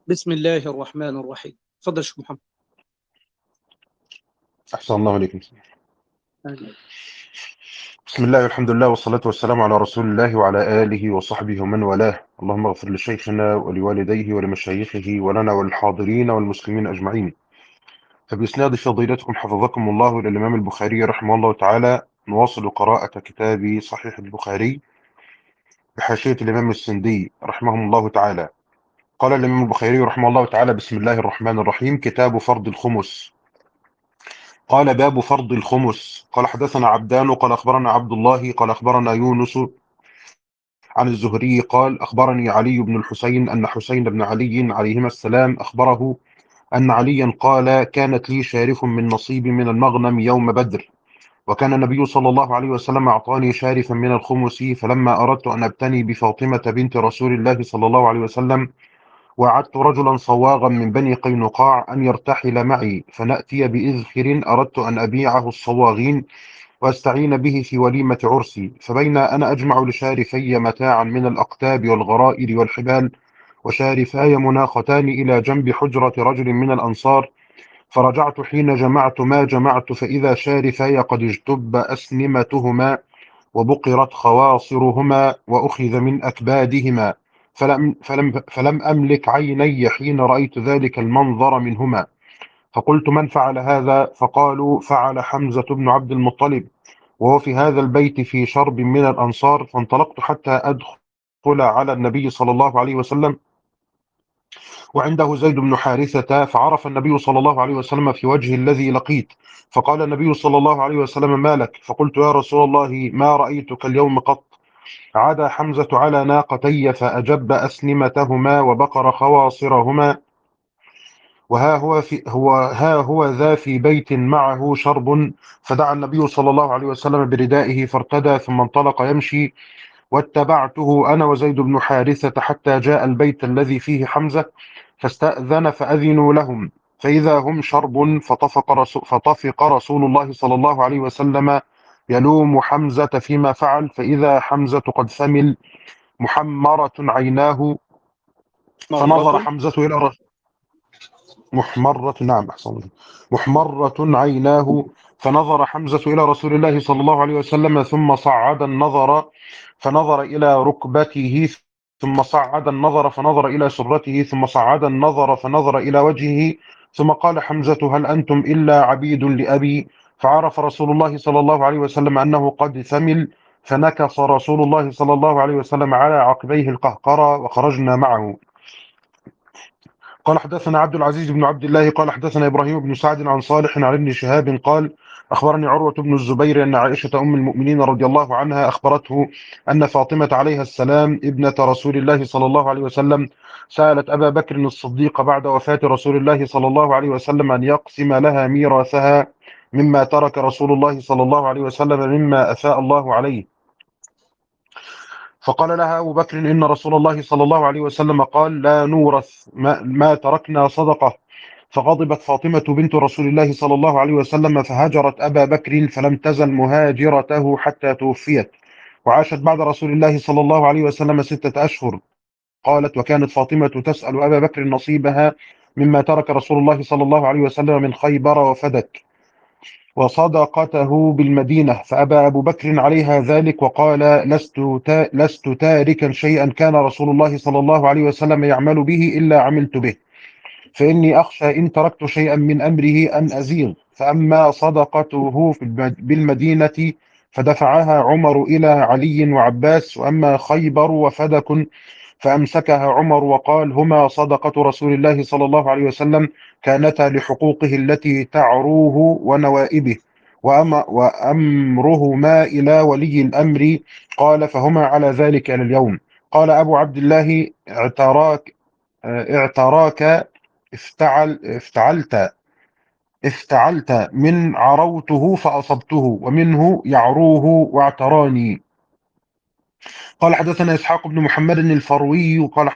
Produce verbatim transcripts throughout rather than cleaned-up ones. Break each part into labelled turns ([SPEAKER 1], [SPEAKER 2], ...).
[SPEAKER 1] بسم الله الرحمن الرحيم. تفضل شيخ محمد.
[SPEAKER 2] أحسن الله عليكم.
[SPEAKER 1] أهلا.
[SPEAKER 2] بسم الله والحمد لله والصلاة والسلام على رسول الله وعلى آله وصحبه ومن والاه. اللهم اغفر لشيخنا ولوالديه ولمشايخه ولنا والحاضرين والمسلمين أجمعين. فبإسناد فضيلتكم حفظكم الله إلى الإمام البخاري رحمه الله تعالى، نواصل قراءة كتاب صحيح البخاري بحاشية الإمام السندي رحمه الله تعالى. قال الإمام البخاري رحمه الله تعالى: بسم الله الرحمن الرحيم. كتاب فرض الخمس. قال: باب فرض الخمس. قال: حدثنا عبدان قال أخبرنا عبد الله قال أخبرنا يونس عن الزهري قال: أخبرني علي بن الحسين أن حسين بن علي عليهما السلام أخبره أن عليا قال: كانت لي شارف من نصيب من المغنم يوم بدر، وكان النبي صلى الله عليه وسلم أعطاني شارفا من الخمس، فلما أردت أن أبتني بفاطمة بنت رسول الله صلى الله عليه وسلم وعدت رجلا صواغا من بني قينقاع أن يرتحل معي فنأتي بإذخر أردت أن أبيعه الصواغين واستعين به في وليمة عرسي، فبين أنا أجمع لشارفي متاعا من الأقتاب والغرائر والحبال وشارفاي مناختان إلى جنب حجرة رجل من الأنصار، فرجعت حين جمعت ما جمعت فإذا شارفاي قد اجتب أسنمتهما وبقرت خواصرهما وأخذ من أكبادهما، فلم, فلم, فلم أملك عيني حين رأيت ذلك المنظر منهما، فقلت: من فعل هذا؟ فقالوا: فعل حمزة بن عبد المطلب، وهو في هذا البيت في شرب من الأنصار. فانطلقت حتى أدخل على النبي صلى الله عليه وسلم وعنده زيد بن حارثة، فعرف النبي صلى الله عليه وسلم في وجه الذي لقيت، فقال النبي صلى الله عليه وسلم: ما لك؟ فقلت: يا رسول الله، ما رأيتك اليوم قط. عدا حمزة على ناقتي فأجب أسنمتهما وبقر خواصرهما، وها هو في هو ها هو ذا في بيت معه شرب. فدعا النبي صلى الله عليه وسلم بردائه فارتدى ثم انطلق يمشي، واتبعته أنا وزيد بن حارثة حتى جاء البيت الذي فيه حمزة، فاستأذن فأذنوا لهم، فإذا هم شرب. فطفق رسول, فطفق رسول الله صلى الله عليه وسلم يلوم حمزة فيما فعل، فإذا حمزة قد ثمل محمرة عيناه، فنظر
[SPEAKER 1] مرة.
[SPEAKER 2] حمزة إلى رسول محمرة نعم أحسن الله. محمرة عيناه، فنظر حمزة إلى رسول الله صلى الله عليه وسلم ثم صعد النظر فنظر إلى ركبته، ثم صعد النظر فنظر إلى سرته، ثم صعد النظر فنظر إلى وجهه، ثم قال حمزة: هل أنتم إلا عبيد لأبي؟ فعرف رسول الله صلى الله عليه وسلم أنه قد ثمل، فنكص رسول الله صلى الله عليه وسلم على عقبيه القهقرى وخرجنا معه. قال: حدثنا عبد العزيز بن عبد الله قال حدثنا إبراهيم بن سعد عن صالح عن ابن شهاب قال: أخبرني عروة بن الزبير أن عائشة أم المؤمنين رضي الله عنها أخبرته أن فاطمة عليها السلام ابنة رسول الله صلى الله عليه وسلم سألت أبا بكر الصديق بعد وفاة رسول الله صلى الله عليه وسلم أن يقسم لها ميراثها مما ترك رسول الله صلى الله عليه وسلم مما أفاء الله عليه، فقال لها أبو بكر: إن رسول الله صلى الله عليه وسلم قال: لا نورث ما, ما تركنا صدقة. فغضبت فاطمة بنت رسول الله صلى الله عليه وسلم فهجرت أبا بكر، فلم تزل مهاجرته حتى توفيت، وعاشت بعد رسول الله صلى الله عليه وسلم ستة أشهر. قالت: وكانت فاطمة تسأل أبا بكر نصيبها مما ترك رسول الله صلى الله عليه وسلم من خيبر وفدك وصدقته بالمدينة، فأبى أبو بكر عليها ذلك وقال: لست تا لست تاركا شيئا كان رسول الله صلى الله عليه وسلم يعمل به إلا عملت به، فإني أخشى إن تركت شيئا من أمره أن أزيغ. فأما صدقته بالمدينة فدفعها عمر إلى علي وعباس، وأما خيبر وفدك فأمسكها عمر وقال: هما صدقة رسول الله صلى الله عليه وسلم، كانتا لحقوقه التي تعروه ونوائبه، وأم وأمرهما إلى ولي الأمر. قال: فهما على ذلك إلى اليوم. قال أبو عبد الله: اعتراك اعتراك افتعل افتعلت افتعلت من عروته فأصبته، ومنه يعروه واعتراني. قال: حدثنا إسحاق بن محمد الفروي قال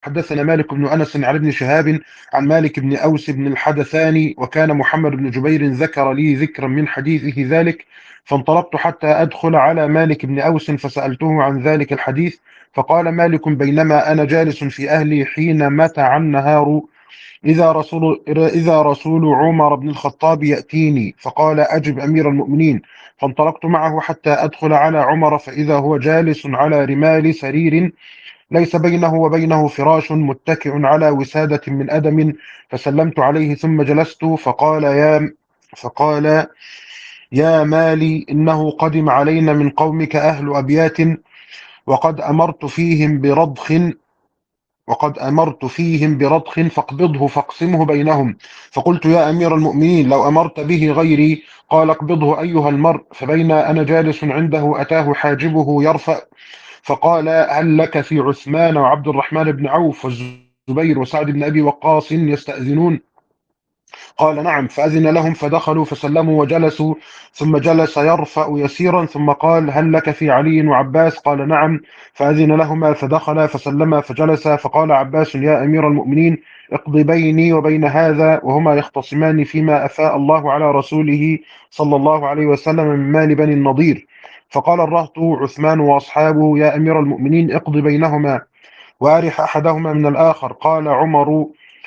[SPEAKER 2] حدثنا مالك بن أنس عن ابن شهاب عن مالك بن أوس بن الحدثاني، وكان محمد بن جبير ذكر لي ذكرا من حديثه ذلك، فانطلقت حتى أدخل على مالك بن أوس فسألته عن ذلك الحديث، فقال مالك: بينما أنا جالس في أهلي حين متع النهار إذا رسول إذا رسول عمر بن الخطاب يأتيني، فقال: أجب أمير المؤمنين. فانطلقت معه حتى أدخل على عمر، فإذا هو جالس على رمال سرير ليس بينه وبينه فراش، متكئ على وسادة من أدم، فسلمت عليه ثم جلست، فقال: يا فقال يا مالي، إنه قدم علينا من قومك أهل أبيات، وقد أمرت فيهم برضخ وقد أمرت فيهم برضخ فاقبضه فاقسمه بينهم. فقلت: يا أمير المؤمنين، لو أمرت به غيري. قال: اقبضه أيها المرء. فبين أنا جالس عنده أتاه حاجبه يرفع، فقال: هل لك في عثمان وعبد الرحمن بن عوف والزبير وسعد بن أبي وقاص يستأذنون؟ قال: نعم. فأذن لهم فدخلوا فسلموا وجلسوا، ثم جلس يرفع يسيرا، ثم قال: هل لك في علي وعباس؟ قال: نعم. فأذن لهما فدخلا فسلما فجلسا، فقال عباس: يا أمير المؤمنين، اقض بيني وبين هذا وهما يختصمان فيما أفاء الله على رسوله صلى الله عليه وسلم من مال بني النضير. فقال الرهط عثمان وأصحابه: يا أمير المؤمنين، اقض بينهما وأرح أحدهما من الآخر. قال عمر: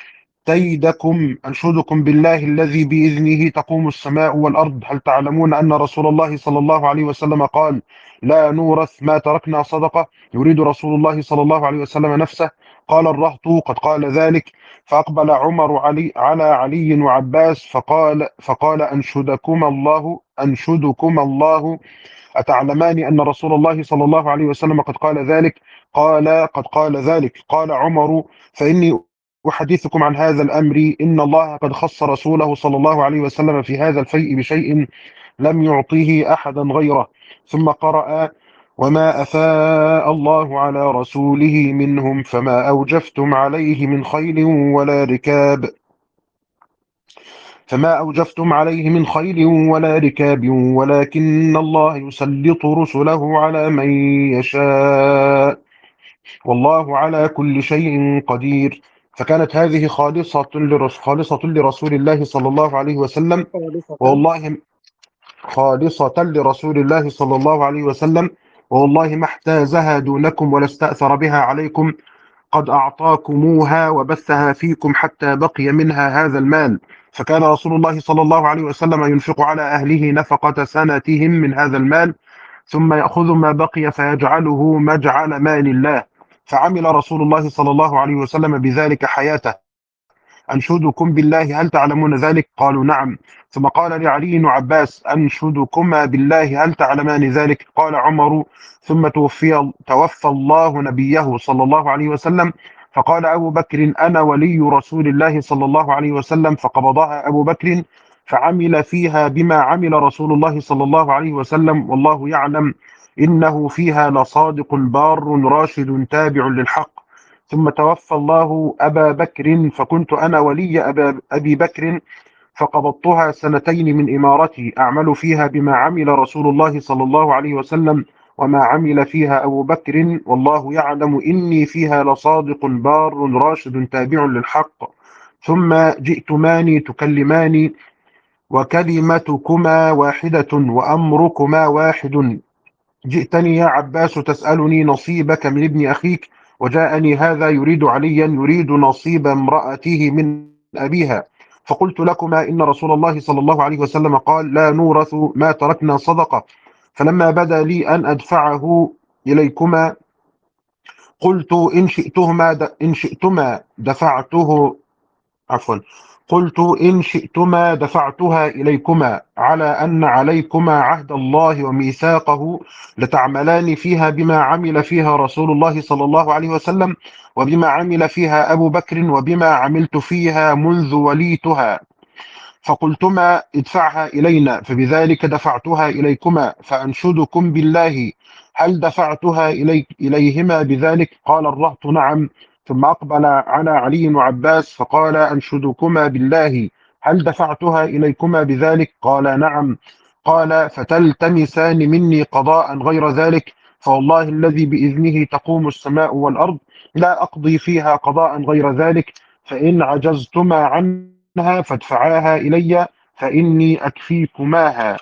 [SPEAKER 2] تيدكم أنشدكم بالله الذي بإذنه تقوم السماء والأرض، هل تعلمون أن رسول الله صلى الله عليه وسلم قال: لا نورث ما تركنا صدقة؟ يريد رسول الله صلى الله عليه وسلم نفسه. قال الرهط: قد قال ذلك. فأقبل عمر علي على علي وعباس فقال فقال أنشدكم الله أنشدكم الله أتعلمان أن رسول الله صلى الله عليه وسلم قد قال ذلك؟ قال: قد قال ذلك. قال عمر: فإني أحدثكم عن هذا الأمر، إن الله قد خص رسوله صلى الله عليه وسلم في هذا الفيء بشيء لم يعطيه أحدا غيره. ثم قرأ: وما أفاء الله على رسوله منهم فما أوجفتم عليه من خيل ولا ركاب فما أوجفتم عليه من خيل ولا ركاب ولكن الله يسلط رسله على من يشاء، والله على كل شيء قدير. فكانت هذه خالصة لرس خالصة لرسول الله صلى الله عليه وسلم،
[SPEAKER 1] خالصة.
[SPEAKER 2] والله خالصة لرسول الله صلى الله عليه وسلم، والله ما احتازها دونكم ولا استأثر بها عليكم، قد أعطاكموها وبثها فيكم حتى بقي منها هذا المال. فكان رسول الله صلى الله عليه وسلم ينفق على أهله نفقة سنتهم من هذا المال، ثم يأخذ ما بقي فيجعله مجعل مال الله. فعمل رسول الله صلى الله عليه وسلم بذلك حياته. أنشدكم بالله، هل تعلمون ذلك؟ قالوا: نعم. ثم قال لعلي وعباس: أنشدكما بالله، هل تعلمان ذلك؟ قال عمر: ثم توفي توفى الله نبيه صلى الله عليه وسلم، فقال أبو بكر: أنا ولي رسول الله صلى الله عليه وسلم. فقبضها أبو بكر فعمل فيها بما عمل رسول الله صلى الله عليه وسلم، والله يعلم إنه فيها لصادق بار راشد تابع للحق. ثم توفى الله أبا بكر، فكنت أنا ولي أبا أبي بكر، فقبضتها سنتين من إمارتي أعمل فيها بما عمل رسول الله صلى الله عليه وسلم وما عمل فيها أبو بكر، والله يعلم إني فيها لصادق بار راشد تابع للحق. ثم جئتماني تكلماني، وكلمتكما واحدة وأمركما واحد. جئتني يا عباس تسألني نصيبك من ابن أخيك، وجاءني هذا يريد عليا يريد نصيب امرأته من أبيها. فقلت لكما إن رسول الله صلى الله عليه وسلم قال: لا نورث ما تركنا صدقة. فلما بدا لي أن أدفعه إليكما قلت: إن شئتما إن شئتما دفعته عفوا قلت إن شئتما دفعتها إليكما، على أن عليكما عهد الله وميثاقه، لتعملان فيها بما عمل فيها رسول الله صلى الله عليه وسلم، وبما عمل فيها أبو بكر، وبما عملت فيها منذ وليتها. فقلتما: ادفعها إلينا، فبذلك دفعتها إليكما. فأنشدكم بالله، هل دفعتها إلي إليهما بذلك؟ قال الرهط: نعم. ثم أقبل على علي وعباس فقال: أنشدكما بالله، هل دفعتها إليكما بذلك؟ قال: نعم. قال: فتلتمسان مني قضاء غير ذلك؟ فوالله الذي بإذنه تقوم السماء والأرض، لا أقضي فيها قضاء غير ذلك، فإن عجزتما عنها فادفعاها إلي فإني أكفيكماها.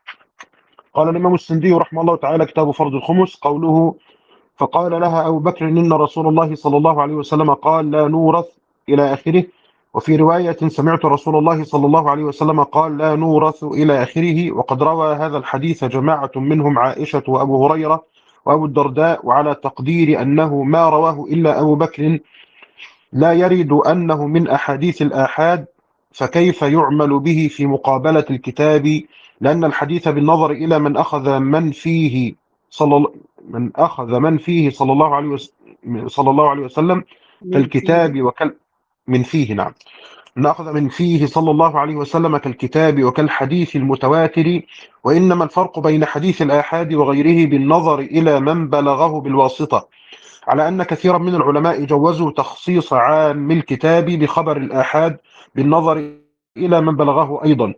[SPEAKER 2] قال الإمام السندي رحمه الله تعالى كتاب فرض الخمس، قوله فقال لها أبو بكر إن رسول الله صلى الله عليه وسلم قال لا نورث إلى آخره. وفي رواية سمعت رسول الله صلى الله عليه وسلم قال لا نورث إلى آخره. وقد روى هذا الحديث جماعة منهم عائشة وأبو هريرة وأبو الدرداء، وعلى تقدير أنه ما رواه إلا أبو بكر لا يرد أنه من أحاديث الآحاد، فكيف يعمل به في مقابلة الكتاب؟ لأن الحديث بالنظر إلى من أخذ من فيه صلى من أخذ من فيه صلى الله عليه وسلم صلى الله عليه وسلم
[SPEAKER 1] من فيه
[SPEAKER 2] كالكتاب وكال من فيه نعم من أخذ من فيه صلى الله عليه وسلم كالكتاب وكالحديث المتواتر. وإنما الفرق بين حديث الآحاد وغيره بالنظر إلى من بلغه بالواسطة، على أن كثيرا من العلماء جوزوا تخصيص عام الكتاب بخبر الآحاد بالنظر إلى من بلغه أيضا.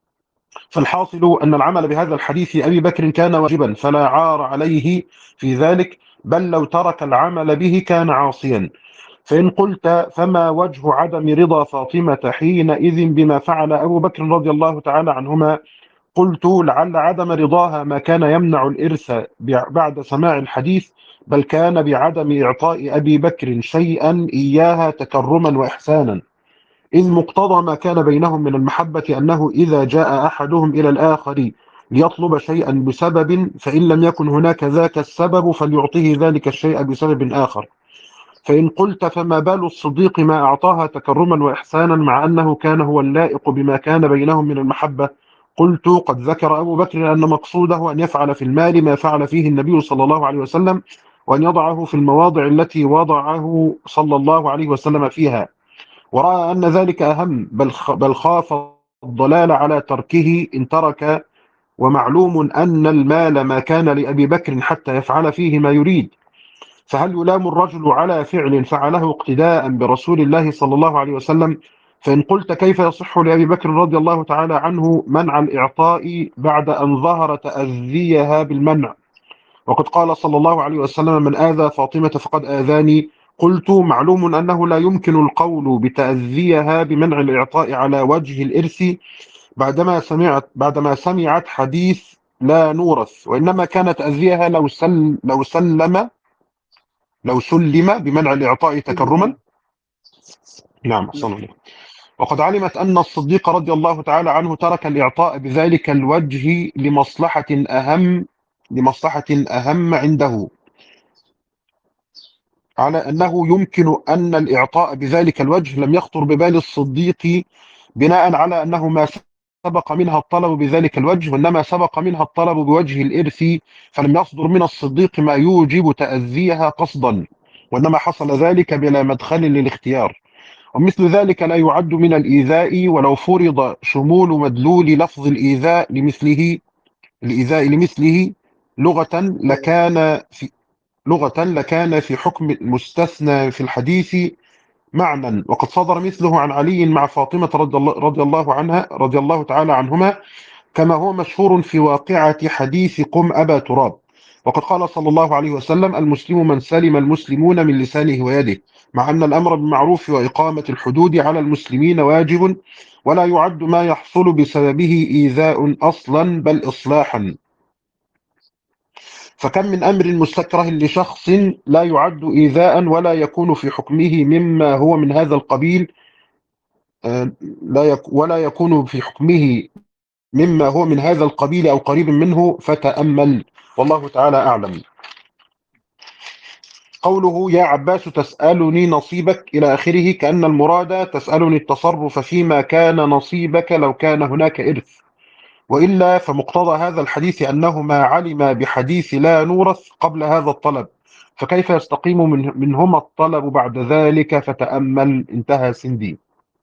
[SPEAKER 2] فالحاصل أن العمل بهذا الحديث أبي بكر كان واجبا فلا عار عليه في ذلك، بل لو ترك العمل به كان عاصيا. فإن قلت فما وجه عدم رضا فاطمة حينئذ بما فعل أبو بكر رضي الله تعالى عنهما؟ قلت لعل عدم رضاها ما كان يمنع الإرث بعد سماع الحديث، بل كان بعدم إعطاء أبي بكر شيئا إياها تكرما وإحسانا، إذ مقتضى ما كان بينهم من المحبة أنه إذا جاء أحدهم إلى الآخر ليطلب شيئا بسبب، فإن لم يكن هناك ذاك السبب فليعطيه ذلك الشيء بسبب آخر. فإن قلت فما بال الصديق ما أعطاها تكرما وإحسانا مع أنه كان هو اللائق بما كان بينهم من المحبة؟ قلت قد ذكر أبو بكر أن مقصوده أن يفعل في المال ما فعل فيه النبي صلى الله عليه وسلم، وأن يضعه في المواضع التي وضعه صلى الله عليه وسلم فيها، ورأى أن ذلك أهم، بل بل خاف الضلال على تركه إن ترك. ومعلوم أن المال ما كان لأبي بكر حتى يفعل فيه ما يريد، فهل يلام الرجل على فعل فعله اقتداء برسول الله صلى الله عليه وسلم؟ فإن قلت كيف يصح لأبي بكر رضي الله تعالى عنه منع الإعطاء بعد أن ظهر تأذيها بالمنع، وقد قال صلى الله عليه وسلم من آذى فاطمة فقد آذاني؟ قلت معلوم أنه لا يمكن القول بتأذيها بمنع الإعطاء على وجه الإرث بعدما سمعت بعدما سمعت حديث لا نورث، وإنما كان تأذيها لو سل لو سلم لو سلم بمنع الإعطاء تكرما. نعم أحسن الله. وقد علمت أن الصديق رضي الله تعالى عنه ترك الإعطاء بذلك الوجه لمصلحة أهم لمصلحة أهم عنده، على أنه يمكن أن الإعطاء بذلك الوجه لم يخطر ببال الصديق بناء على أنه ما سبق منها الطلب بذلك الوجه، وإنما سبق منها الطلب بوجه الإرث، فلم يصدر من الصديق ما يوجب تأذيها قصدا، وإنما حصل ذلك بلا مدخل للاختيار. ومثل ذلك لا يعد من الإيذاء ولو فرض شمول مدلول لفظ الإيذاء لمثله الإيذاء لمثله لغة لكان في لغة لكان في حكم المستثنى في الحديث معنى، وقد صدر مثله عن علي مع فاطمة رضي الله, رضي الله عنها رضي الله تعالى عنهما، كما هو مشهور في واقعة حديث قم أبا تراب. وقد قال صلى الله عليه وسلم المسلم من سلم المسلمون من لسانه ويده، مع أن الأمر بالمعروف وإقامة الحدود على المسلمين واجب، ولا يعد ما يحصل بسببه إيذاء أصلا بل إصلاحا. فكم من أمر مستكره لشخص لا يعد إيذاء ولا يكون في حكمه مما هو من هذا القبيل لا يك ولا يكون في حكمه مما هو من هذا القبيل أو قريب منه، فتأمل والله تعالى أعلم. قوله يا عباس تسألني نصيبك إلى آخره، كأن المراد تسألني التصرف فيما كان نصيبك لو كان هناك إرث، وإلا فمقتضى هذا الحديث أنه ما علم بحديث لا نورث قبل هذا الطلب، فكيف يستقيم من منهما الطلب بعد ذلك؟ فتأمل. انتهى سندي.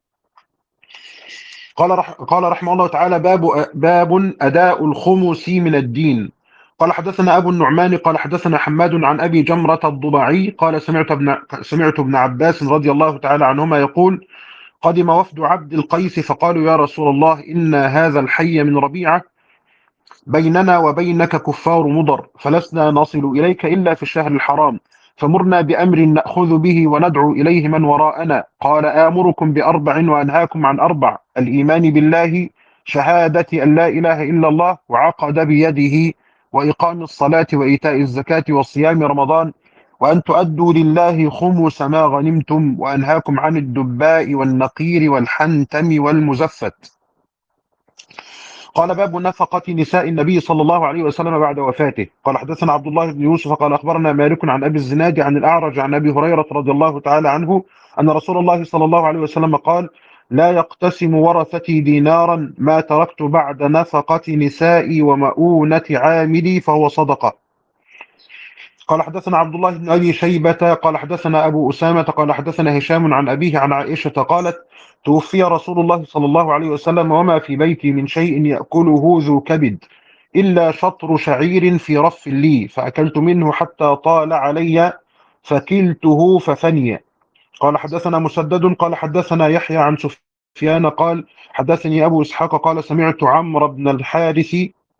[SPEAKER 2] قال رح قال رحمه الله تعالى باب باب أداء الخمس من الدين. قال حدثنا أبو النعمان قال حدثنا حماد عن أبي جمرة الضبعي قال سمعت ابن سمعت ابن عباس رضي الله تعالى عنهما يقول قدم وفد عبد القيس فقالوا يا رسول الله إن هذا الحي من ربيعة بيننا وبينك كفار مضر، فلسنا نصل إليك إلا في الشهر الحرام، فمرنا بأمر نأخذ به وندعو إليه من وراءنا. قال آمركم بأربع وأنهاكم عن أربع: الإيمان بالله، شهادة أن لا إله إلا الله، وعقد بيده، وإقام الصلاة وإيتاء الزكاة وصيام رمضان، وأن تؤدوا لله خمس ما غنمتم، وأنهاكم عن الدباء والنقير والحنتم والمزفت. قال باب نفقة نساء النبي صلى الله عليه وسلم بعد وفاته. قال حدثنا عبد الله بن يوسف قال أخبرنا مالك عن أبي الزناد عن الأعرج عن أبي هريرة رضي الله تعالى عنه أن رسول الله صلى الله عليه وسلم قال: لا يقتسم ورثتي دينارا ما تركت بعد نفقة نسائي ومؤونة عاملي فهو صدقة. قال حدثنا عبد الله بن أبي شيبة قال حدثنا أبو أسامة قال حدثنا هشام عن أبيه عن عائشة قالت: توفي رسول الله صلى الله عليه وسلم وما في بيتي من شيء يأكله ذو كبد إلا شطر شعير في رف لي، فأكلت منه حتى طال علي فكلته ففني. قال حدثنا مسدد قال حدثنا يحيى عن سفيان قال حدثني أبو إسحاق قال سمعت عمرو بن الحارث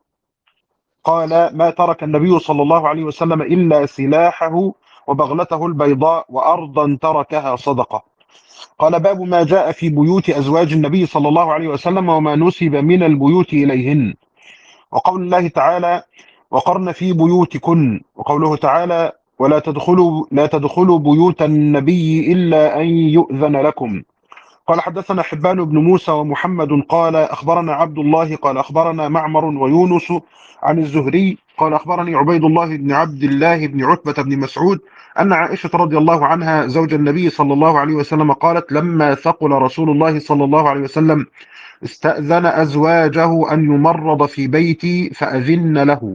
[SPEAKER 2] قال: ما ترك النبي صلى الله عليه وسلم إلا سلاحه وبغلته البيضاء وأرضا تركها صدقة. قال باب ما جاء في بيوت أزواج النبي صلى الله عليه وسلم وما نسب من البيوت إليهن، وقول الله تعالى: وقرن في بيوتكن، وقوله تعالى: ولا تدخلوا لا تدخلوا بيوت النبي إلا أن يؤذن لكم. قال حدثنا حبان بن موسى ومحمد قال أخبرنا عبد الله قال أخبرنا معمر ويونس عن الزهري قال أخبرني عبيد الله بن عبد الله بن عتبة بن مسعود أن عائشة رضي الله عنها زوج النبي صلى الله عليه وسلم قالت: لما ثقل رسول الله صلى الله عليه وسلم استأذن أزواجه أن يمرض في بيتي فأذن له.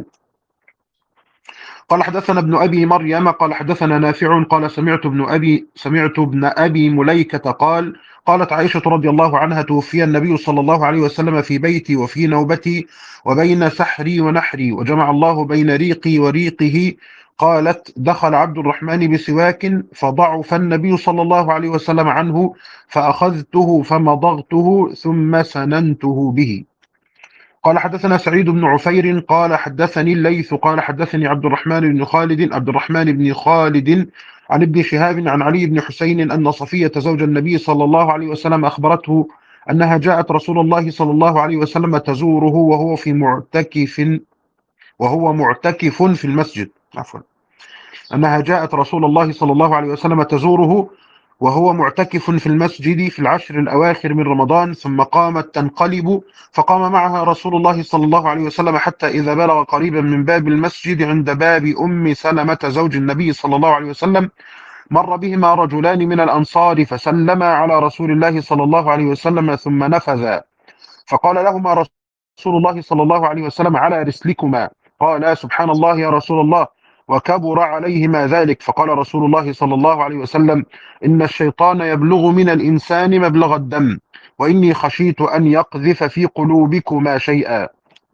[SPEAKER 2] قال حدثنا ابن أبي مريم قال حدثنا نافع قال سمعت ابن أبي سمعت ابن أبي مليكة قال: قالت عائشة رضي الله عنها: توفي النبي صلى الله عليه وسلم في بيتي وفي نوبتي وبين سحري ونحري، وجمع الله بين ريقي وريقه. قالت: دخل عبد الرحمن بسواك فضعف النبي صلى الله عليه وسلم عنه فأخذته فمضغته ثم سننته به. قال حدثنا سعيد بن عفير قال حدثني الليث قال حدثني عبد الرحمن بن خالد عبد الرحمن بن خالد عن ابن شهاب عن علي بن حسين أن صفية زوج النبي صلى الله عليه وسلم أخبرته أنها جاءت رسول الله صلى الله عليه وسلم تزوره وهو في معتكف وهو معتكف في المسجد عفوا أنها جاءت رسول الله صلى الله عليه وسلم تزوره وهو معتكف في المسجد في العشر الأواخر من رمضان، ثم قامت تنقلب فقام معها رسول الله صلى الله عليه وسلم حتى إذا بلغ قريبا من باب المسجد عند باب أم سلمة زوج النبي صلى الله عليه وسلم مر بهما رجلان من الأنصار فسلما على رسول الله صلى الله عليه وسلم ثم نفذا، فقال لهما رسول الله صلى الله عليه وسلم: على رسلكما. قال: سبحان الله يا رسول الله، وكبر عليهما ذلك. فقال رسول الله صلى الله عليه وسلم: إن الشيطان يبلغ من الإنسان مبلغ الدم، وإني خشيت أن يقذف في قلوبكما شيئا.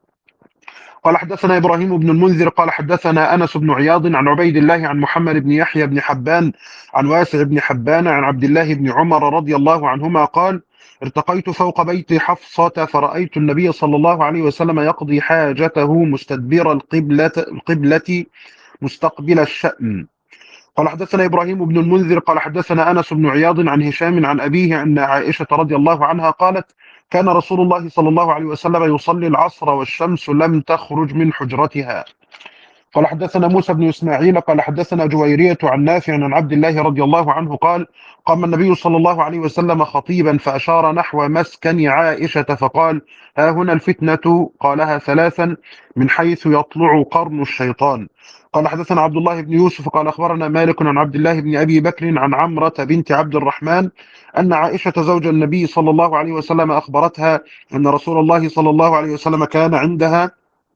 [SPEAKER 2] قال حدثنا إبراهيم بن المنذر قال حدثنا أنس بن عياض عن عبيد الله عن محمد بن يحيى بن حبان عن واسع بن حبان عن عبد الله بن عمر رضي الله عنهما قال: ارتقيت فوق بيت حفصة فرأيت النبي صلى الله عليه وسلم يقضي حاجته مستدبر القبلة, القبلة مستقبل الشأن. قال حدثنا إبراهيم بن المنذر قال حدثنا أنس بن عياض عن هشام عن أبيه أن عائشة رضي الله عنها قالت: كان رسول الله صلى الله عليه وسلم يصلي العصر والشمس لم تخرج من حجرتها. قال حدثنا موسى بن إسماعيل قال حدثنا جويرية عن نافع عن عبد الله رضي الله عنه قال: قام النبي صلى الله عليه وسلم خطيبا فأشار نحو مسكن عائشة فقال: ها هنا الفتنة. قالها ثلاثا من حيث يطلع قرن الشيطان. قال حدثنا عبد الله بن يوسف قال أخبرنا مالك عن عبد الله بن أبي بكر عن عمرة بنت عبد الرحمن أن عائشة زوج النبي صلى الله عليه وسلم أخبرتها أن رسول الله صلى الله عليه وسلم كان عندها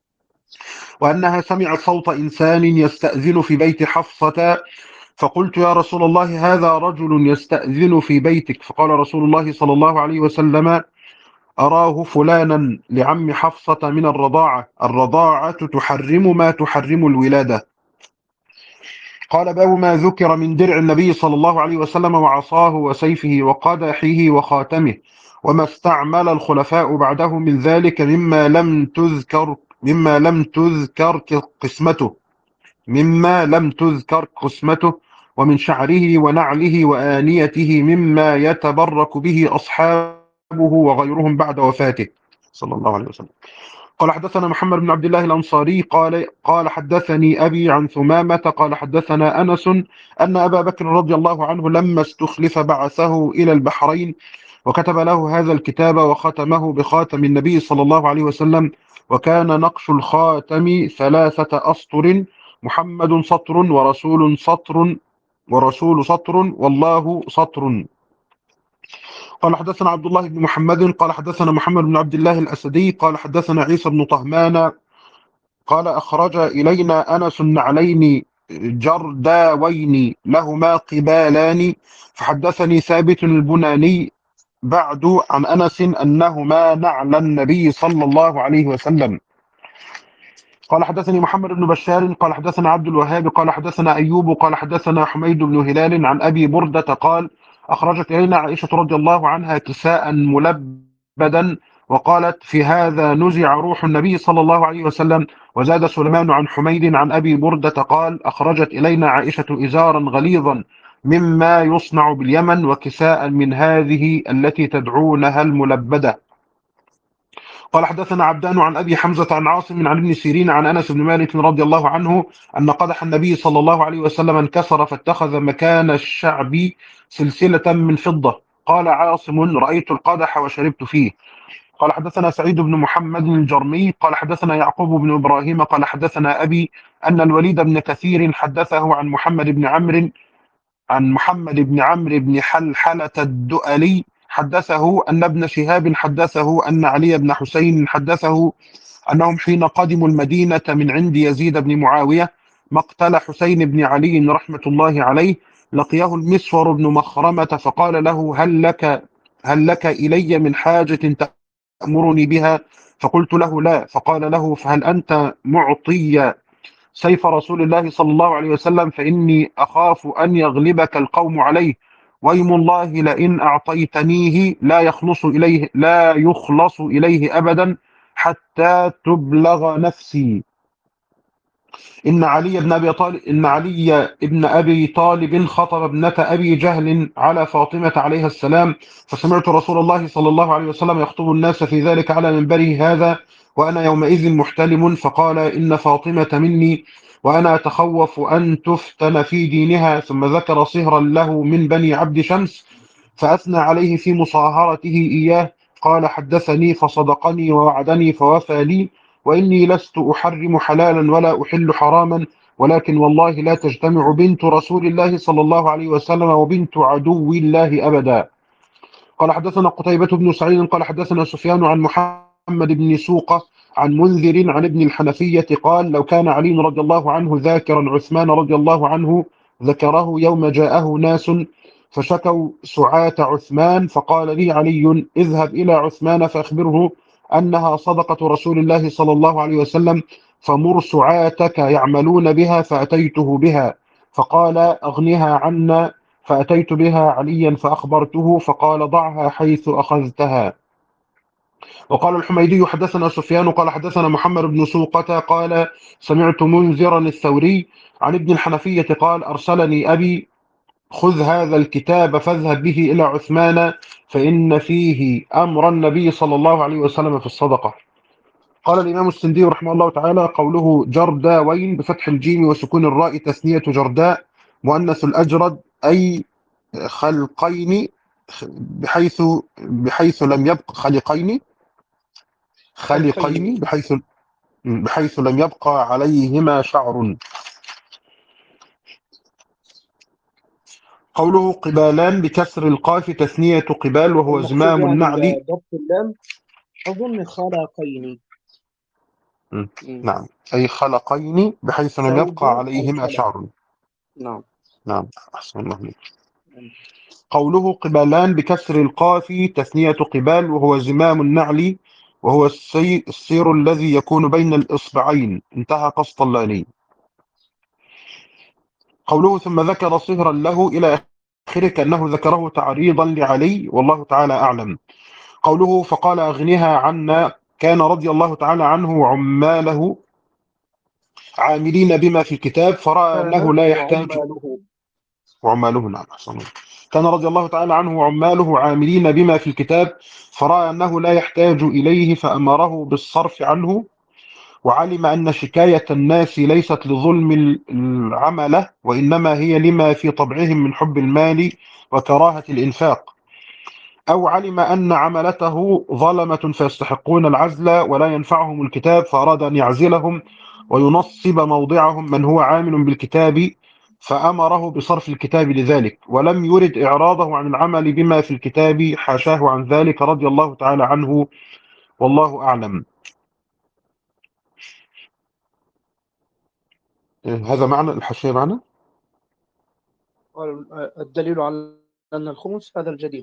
[SPEAKER 2] وأنها سمعت صوت إنسان يستأذن في بيت حفصة، فقلت: يا رسول الله، هذا رجل يستأذن في بيتك. فقال رسول الله صلى الله عليه وسلم: أراه فلانا لعم حفصة من الرضاعة، الرضاعة تحرم ما تحرم الولادة. قال باب ما ذكر من درع النبي صلى الله عليه وسلم وعصاه وسيفه وقدحه وخاتمه وما استعمل الخلفاء بعده من ذلك مما لم تذكر مما لم تذكر قسمته. مما لم تذكر قسمته، ومن شعره ونعله وآنيته مما يتبرك به أصحابه وغيرهم بعد وفاته صلى الله عليه وسلم. قال حدثنا محمد بن عبد الله الأنصاري قال قال حدثني أبي عن ثمامة قال حدثنا أنس أن أبا بكر رضي الله عنه لما استخلف بعثه إلى البحرين وكتب له هذا الكتاب وختمه بخاتم النبي صلى الله عليه وسلم، وكان نقش الخاتم ثلاثة أسطر، محمد سطر ورسول سطر ورسول سطر والله سطر. قال حدثنا عبد الله بن محمد قال حدثنا محمد بن عبد الله الأسدي قال حدثنا عيسى بن طهمان قال أخرج إلينا أنس النعلين جرداوين لهما قبالان، فحدثني ثابت البناني بعد عن أنس أنهما نعل النبي صلى الله عليه وسلم. قال حدثني محمد بن بشار قال حدثنا عبد الوهاب قال حدثنا أيوب قال حدثنا حميد بن هلال عن أبي بردة قال أخرجت إلينا عائشة رضي الله عنها كساء ملبدا وقالت في هذا نزع روح النبي صلى الله عليه وسلم. وزاد سليمان عن حميد عن أبي بردة قال أخرجت إلينا عائشة إزارا غليظا مما يصنع باليمن وكساء من هذه التي تدعونها الملبدة. قال حدثنا عبدان عن أبي حمزة عن عاصم عن ابن سيرين عن أنس بن مالك رضي الله عنه أن قدح النبي صلى الله عليه وسلم انكسر فاتخذ مكان الشعب سلسلة من فضة. قال عاصم رأيت القدح وشربت فيه. قال حدثنا سعيد بن محمد الجرمي قال حدثنا يعقوب بن إبراهيم قال حدثنا أبي أن الوليد بن كثير حدثه عن محمد بن عمرو عن محمد بن عمرو بن حلحلة الدؤلي حدثه أن ابن شهاب حدثه أن علي بن حسين حدثه أنهم حين قدموا المدينة من عند يزيد بن معاوية مقتل حسين بن علي رحمة الله عليه لقيه المسور بن مخرمة فقال له هل لك, هل لك إلي من حاجة تأمرني بها؟ فقلت له لا. فقال له فهل أنت معطي سيف رسول الله صلى الله عليه وسلم فإني أخاف أن يغلبك القوم عليه، ويم الله لئن أعطيتنيه لا يخلص إليه لا يخلص إليه أبدا حتى تبلغ نفسي. إن علي بن أبي طالب إن علي بن أبي طالب خطب ابنة أبي جهل على فاطمة عليها السلام، فسمعت رسول الله صلى الله عليه وسلم يخطب الناس في ذلك على منبره هذا وأنا يومئذ محتلم، فقال إن فاطمة مني وأنا أتخوف أن تفتن في دينها، ثم ذكر صهرا له من بني عبد شمس فأثنى عليه في مصاهرته إياه. قال حدثني فصدقني ووعدني فوفى لي، وإني لست أحرم حلالا ولا أحل حراما، ولكن والله لا تجتمع بنت رسول الله صلى الله عليه وسلم وبنت عدو الله أبدا. قال حدثنا قتيبة بن سعيد قال حدثنا سفيان عن محمد بن سوقة عن منذر عن ابن الحنفية قال لو كان علي رضي الله عنه ذاكرا عثمان رضي الله عنه ذكره يوم جاءه ناس فشكوا سعاة عثمان، فقال لي علي اذهب إلى عثمان فأخبره أنها صدقة رسول الله صلى الله عليه وسلم، فمر سعاتك يعملون بها، فأتيته بها فقال أغنها عنا، فأتيت بها عليا فأخبرته فقال ضعها حيث أخذتها. وقال الحميدي حدثنا سفيان قال حدثنا محمد بن سوقة قال سمعت منذرا الثوري عن ابن الحنفية قال أرسلني أبي خذ هذا الكتاب فاذهب به إلى عثمان فإن فيه أمر النبي صلى الله عليه وسلم في الصدقة. قال الإمام السندي رحمه الله تعالى قوله جرداوين بفتح الجيم وسكون الراء تثنية جرداء مؤنث الأجرد أي خلقين بحيث بحيث لم يبق خلقين خلقين بحيث بحيث لم يبقى عليهما شعر. قوله قبالان بكسر القاف تثنية قبال وهو زمام النعل.
[SPEAKER 1] ضبط اللام أظن خلقين.
[SPEAKER 2] نعم أي خلقين بحيث لم يبقى عليهما شعر.
[SPEAKER 1] نعم
[SPEAKER 2] نعم أحسن الله عليك. قوله قبالان بكسر القاف تثنية قبال وهو زمام النعل وهو السي... السير الذي يكون بين الإصبعين. انتهى قسطلاني. قوله ثم ذكر صهرا له إلى آخره كأنه ذكره تعريضا لعلي والله تعالى أعلم. قوله فقال أغنها عنا كان رضي الله تعالى عنه وعماله عاملين بما في الكتاب فرأى أنه
[SPEAKER 1] كان
[SPEAKER 2] لا يحتاج.
[SPEAKER 1] وعماله.
[SPEAKER 2] وعماله، نعم أحسن الله. كان رضي الله تعالى عنه وعماله عاملين بما في الكتاب فرأى أنه لا يحتاج إليه فأمره بالصرف عنه، وعلم أن شكاية الناس ليست لظلم العملة وإنما هي لما في طبعهم من حب المال وكراهة الإنفاق، أو علم أن عملته ظلمة فيستحقون العزل ولا ينفعهم الكتاب فأراد أن يعزلهم وينصب موضعهم من هو عامل بالكتاب فأمره بصرف الكتاب لذلك، ولم يرد إعراضه عن العمل بما في الكتاب، حاشاه عن ذلك رضي الله تعالى عنه، والله أعلم. هذا معنى الحاشية معنى
[SPEAKER 1] الدليل على أن الخمس هذا الجديد،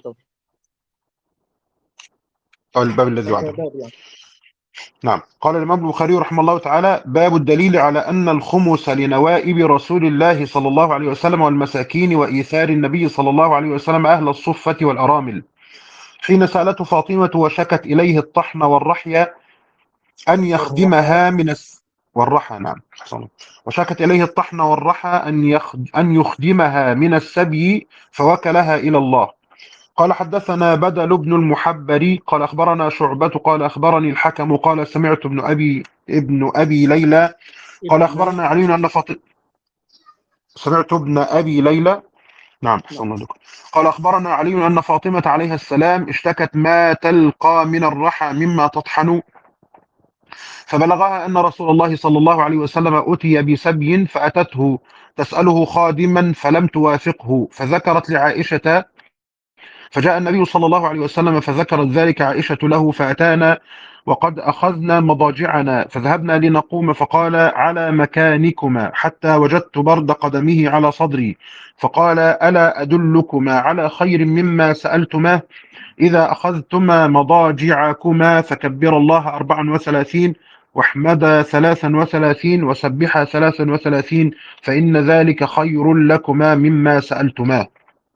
[SPEAKER 2] أو الباب الذي
[SPEAKER 1] هذا
[SPEAKER 2] بعده.
[SPEAKER 1] باب يعني.
[SPEAKER 2] نعم. قال الإمام البخاري رحمه الله تعالى: باب الدليل على أن الخمس لنوائب رسول الله صلى الله عليه وسلم والمساكين وإيثار النبي صلى الله عليه وسلم أهل الصفة والأرامل، حين سألته فاطمة وشكت إليه الطحن والرحي أن
[SPEAKER 1] والرحى.
[SPEAKER 2] يخدمها من الس... والرحى، نعم أحسن الله. وشكت إليه الطحن والرحى أن يخد... أن يخدمها من السبي فوكلها إلى الله. قال حدثنا بدل بن المحبري قال أخبرنا شعبة قال أخبرني الحكم قال سمعت ابن أبي ابن أبي ليلى قال
[SPEAKER 1] ابن
[SPEAKER 2] أخبرنا علي أن فاطمة. سمعت ابن أبي ليلى، نعم أحسن
[SPEAKER 1] نعم.
[SPEAKER 2] الله عليكم. قال أخبرنا علي أن فاطمة عليها السلام اشتكت ما تلقى من الرحى مما تطحن، فبلغها أن رسول الله صلى الله عليه وسلم أتي بسبي فأتته تسأله خادما فلم توافقه، فذكرت لعائشة، فجاء النبي صلى الله عليه وسلم فذكرت ذلك عائشة له فأتانا وقد أخذنا مضاجعنا فذهبنا لنقوم، فقال: على مكانكما حتى وجدت برد قدمه على صدري، فقال: ألا أدلكما على خير مما سألتما؟ إذا أخذتما مضاجعكما فكبر الله أربعا وثلاثين واحمدا ثلاثا وثلاثين وسبحا ثلاثا وثلاثين فإن ذلك خير لكما مما سألتما.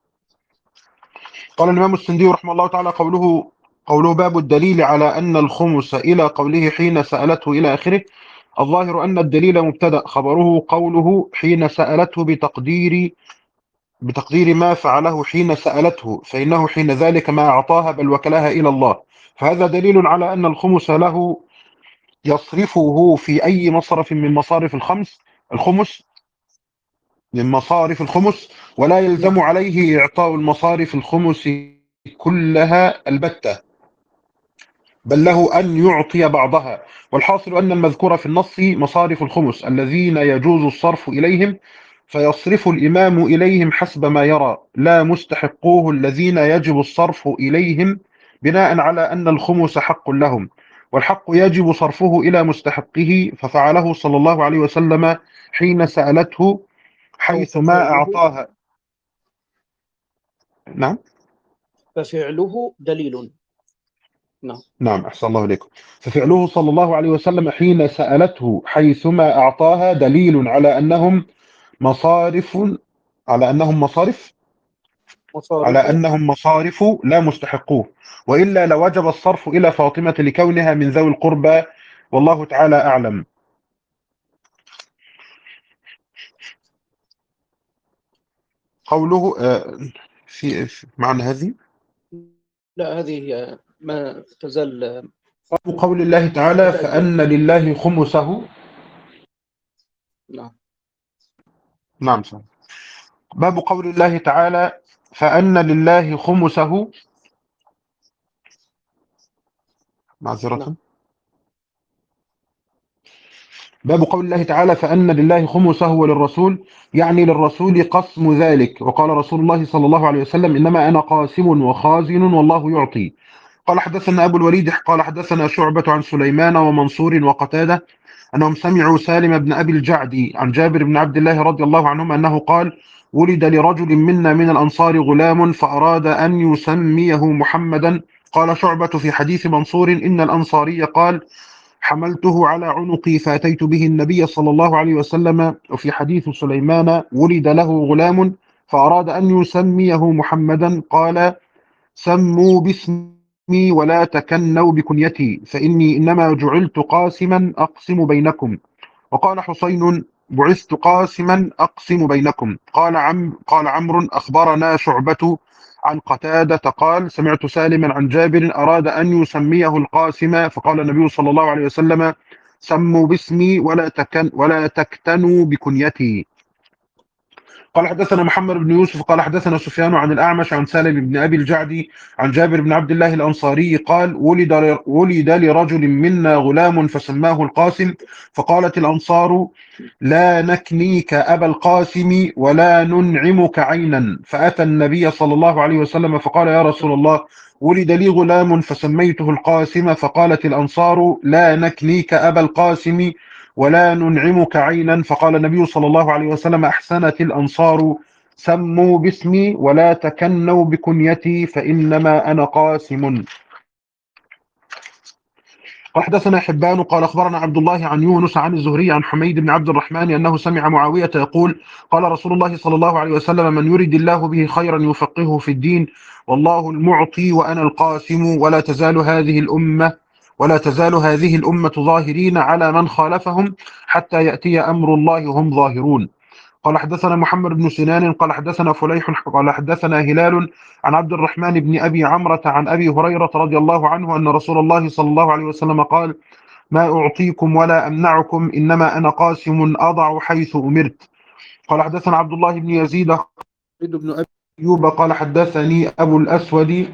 [SPEAKER 2] قال الإمام السندي رحمه الله تعالى: قوله قوله باب الدليل على أن الخمس إلى قوله حين سألته إلى آخره. الظاهر أن الدليل مبتدأ، خبره قوله حين سألته بتقدير بتقدير ما فعله حين سألته، فإنه حين ذلك ما أعطاها بل وكلها إلى الله، فهذا دليل على أن الخمس له يصرفه في أي مصرف من مصارف الخمس الخمس من مصارف الخمس، ولا يلزم
[SPEAKER 1] نعم.
[SPEAKER 2] عليه إعطاء المصارف الخمس كلها البتة، بل له أن يعطي بعضها. والحاصل أن المذكور في النص مصارف الخمس الذين يجوز الصرف إليهم، فيصرف الإمام إليهم حسب ما يرى، لا مستحقوه الذين يجب الصرف إليهم بناء على أن الخمس حق لهم، والحق يجب صرفه إلى مستحقه، ففعله صلى الله عليه وسلم حين سألته
[SPEAKER 1] أو
[SPEAKER 2] حيث ما
[SPEAKER 1] ففعله
[SPEAKER 2] أعطاها. نعم
[SPEAKER 1] ففعله دليل. نعم.
[SPEAKER 2] نعم أحسن الله إليكم. ففعله صلى الله عليه وسلم حين سألته حيثما أعطاها دليل على أنهم مصارف على أنهم مصارف على
[SPEAKER 1] مصارف.
[SPEAKER 2] أنهم مصارف لا مستحقوه، وإلا لوجب الصرف إلى فاطمة لكونها من ذوي القربى، والله تعالى أعلم. قوله آه، في في- معنى هذه
[SPEAKER 1] لا، هذه ما تزال
[SPEAKER 2] قول الله تعالى:
[SPEAKER 1] متأجلة.
[SPEAKER 2] فأن لله خمسه.
[SPEAKER 1] نعم.
[SPEAKER 2] نعم صحيح. باب قول الله تعالى: فأن لله خمسه.
[SPEAKER 1] نعم.
[SPEAKER 2] معذرة. باب قول الله تعالى: فأن لله خمسه وللرسول، يعني للرسول قسم ذلك، وقال رسول الله صلى الله عليه وسلم: إنما أنا قاسم وخازن والله يعطي. قال حدثنا أبو الوليد قال حدثنا شعبة عن سليمان ومنصور وقتادة أنهم سمعوا سالم بن أبي الجعد عن جابر بن عبد الله رضي الله عنهما أنه قال: ولد لرجل منا من الأنصار غلام فأراد أن يسميه محمدا. قال شعبة في حديث منصور: إن الأنصاري قال: حملته على عنقي فأتيت به النبي صلى الله عليه وسلم. وفي حديث سليمان: ولد له غلام فأراد أن يسميه محمدا، قال: سموا باسمي ولا تكنوا بكنيتي، فإني إنما جعلت قاسما أقسم بينكم، وقال حسين: بعثت قاسما أقسم بينكم. قال عم قال عمرو: أخبرنا شعبة عن قتادة قال: سمعت سالما عن جابر أراد أن يسميه القاسم، فقال النبي صلى الله عليه وسلم: سموا باسمي ولا تكن ولا تكتنوا بكنيتي. قال حدثنا محمد بن يوسف قال حدثنا سفيان عن الأعمش عن سالم بن أبي الجعدي عن جابر بن عبد الله الأنصاري قال: ولد ولد لرجل منا غلام فسماه القاسم، فقالت الأنصار: لا نكنيك أبا القاسم ولا ننعمك عينا. فأتى النبي صلى الله عليه وسلم فقال: يا رسول الله، ولد لي غلام فسميته القاسم. فقالت الأنصار: لا نكنيك أبا القاسم ولا ننعمك عينا. فقال النبي صلى الله عليه وسلم: أحسنت الأنصار، سموا باسمي ولا تكنوا بكنيتي فإنما أنا قاسم. قال حدثنا حبان قال أخبرنا عبد الله عن يونس عن الزهري عن حميد بن عبد الرحمن أنه سمع معاوية يقول: قال رسول الله صلى الله عليه وسلم: من يرد الله به خيرا يفقهه في الدين، والله المعطي وأنا القاسم. ولا تزال هذه الأمة ولا تزال هذه الأمة ظاهرين على من خالفهم حتى يأتي أمر الله وهم ظاهرون. قال حدثنا محمد بن سنان قال حدثنا فليح قال حدثنا هلال عن عبد الرحمن بن أبي عمرة عن أبي هريرة رضي الله عنه أن رسول الله صلى الله عليه وسلم قال: ما أعطيكم ولا أمنعكم، إنما أنا قاسم أضع حيث أمرت. قال حدثنا عبد الله بن يزيد بن أبي أيوب قال حدثني أبو الأسود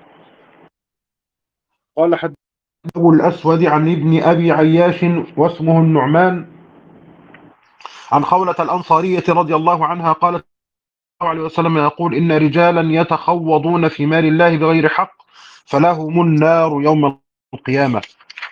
[SPEAKER 2] قال حدثني أبو الأسود عن ابن أبي عياش واسمه النعمان عن خولة الأنصارية رضي الله عنها قالت الله عليه وسلم يقول: إن رجالا يتخوضون في مال الله بغير حق فلهم النار يوم القيامة.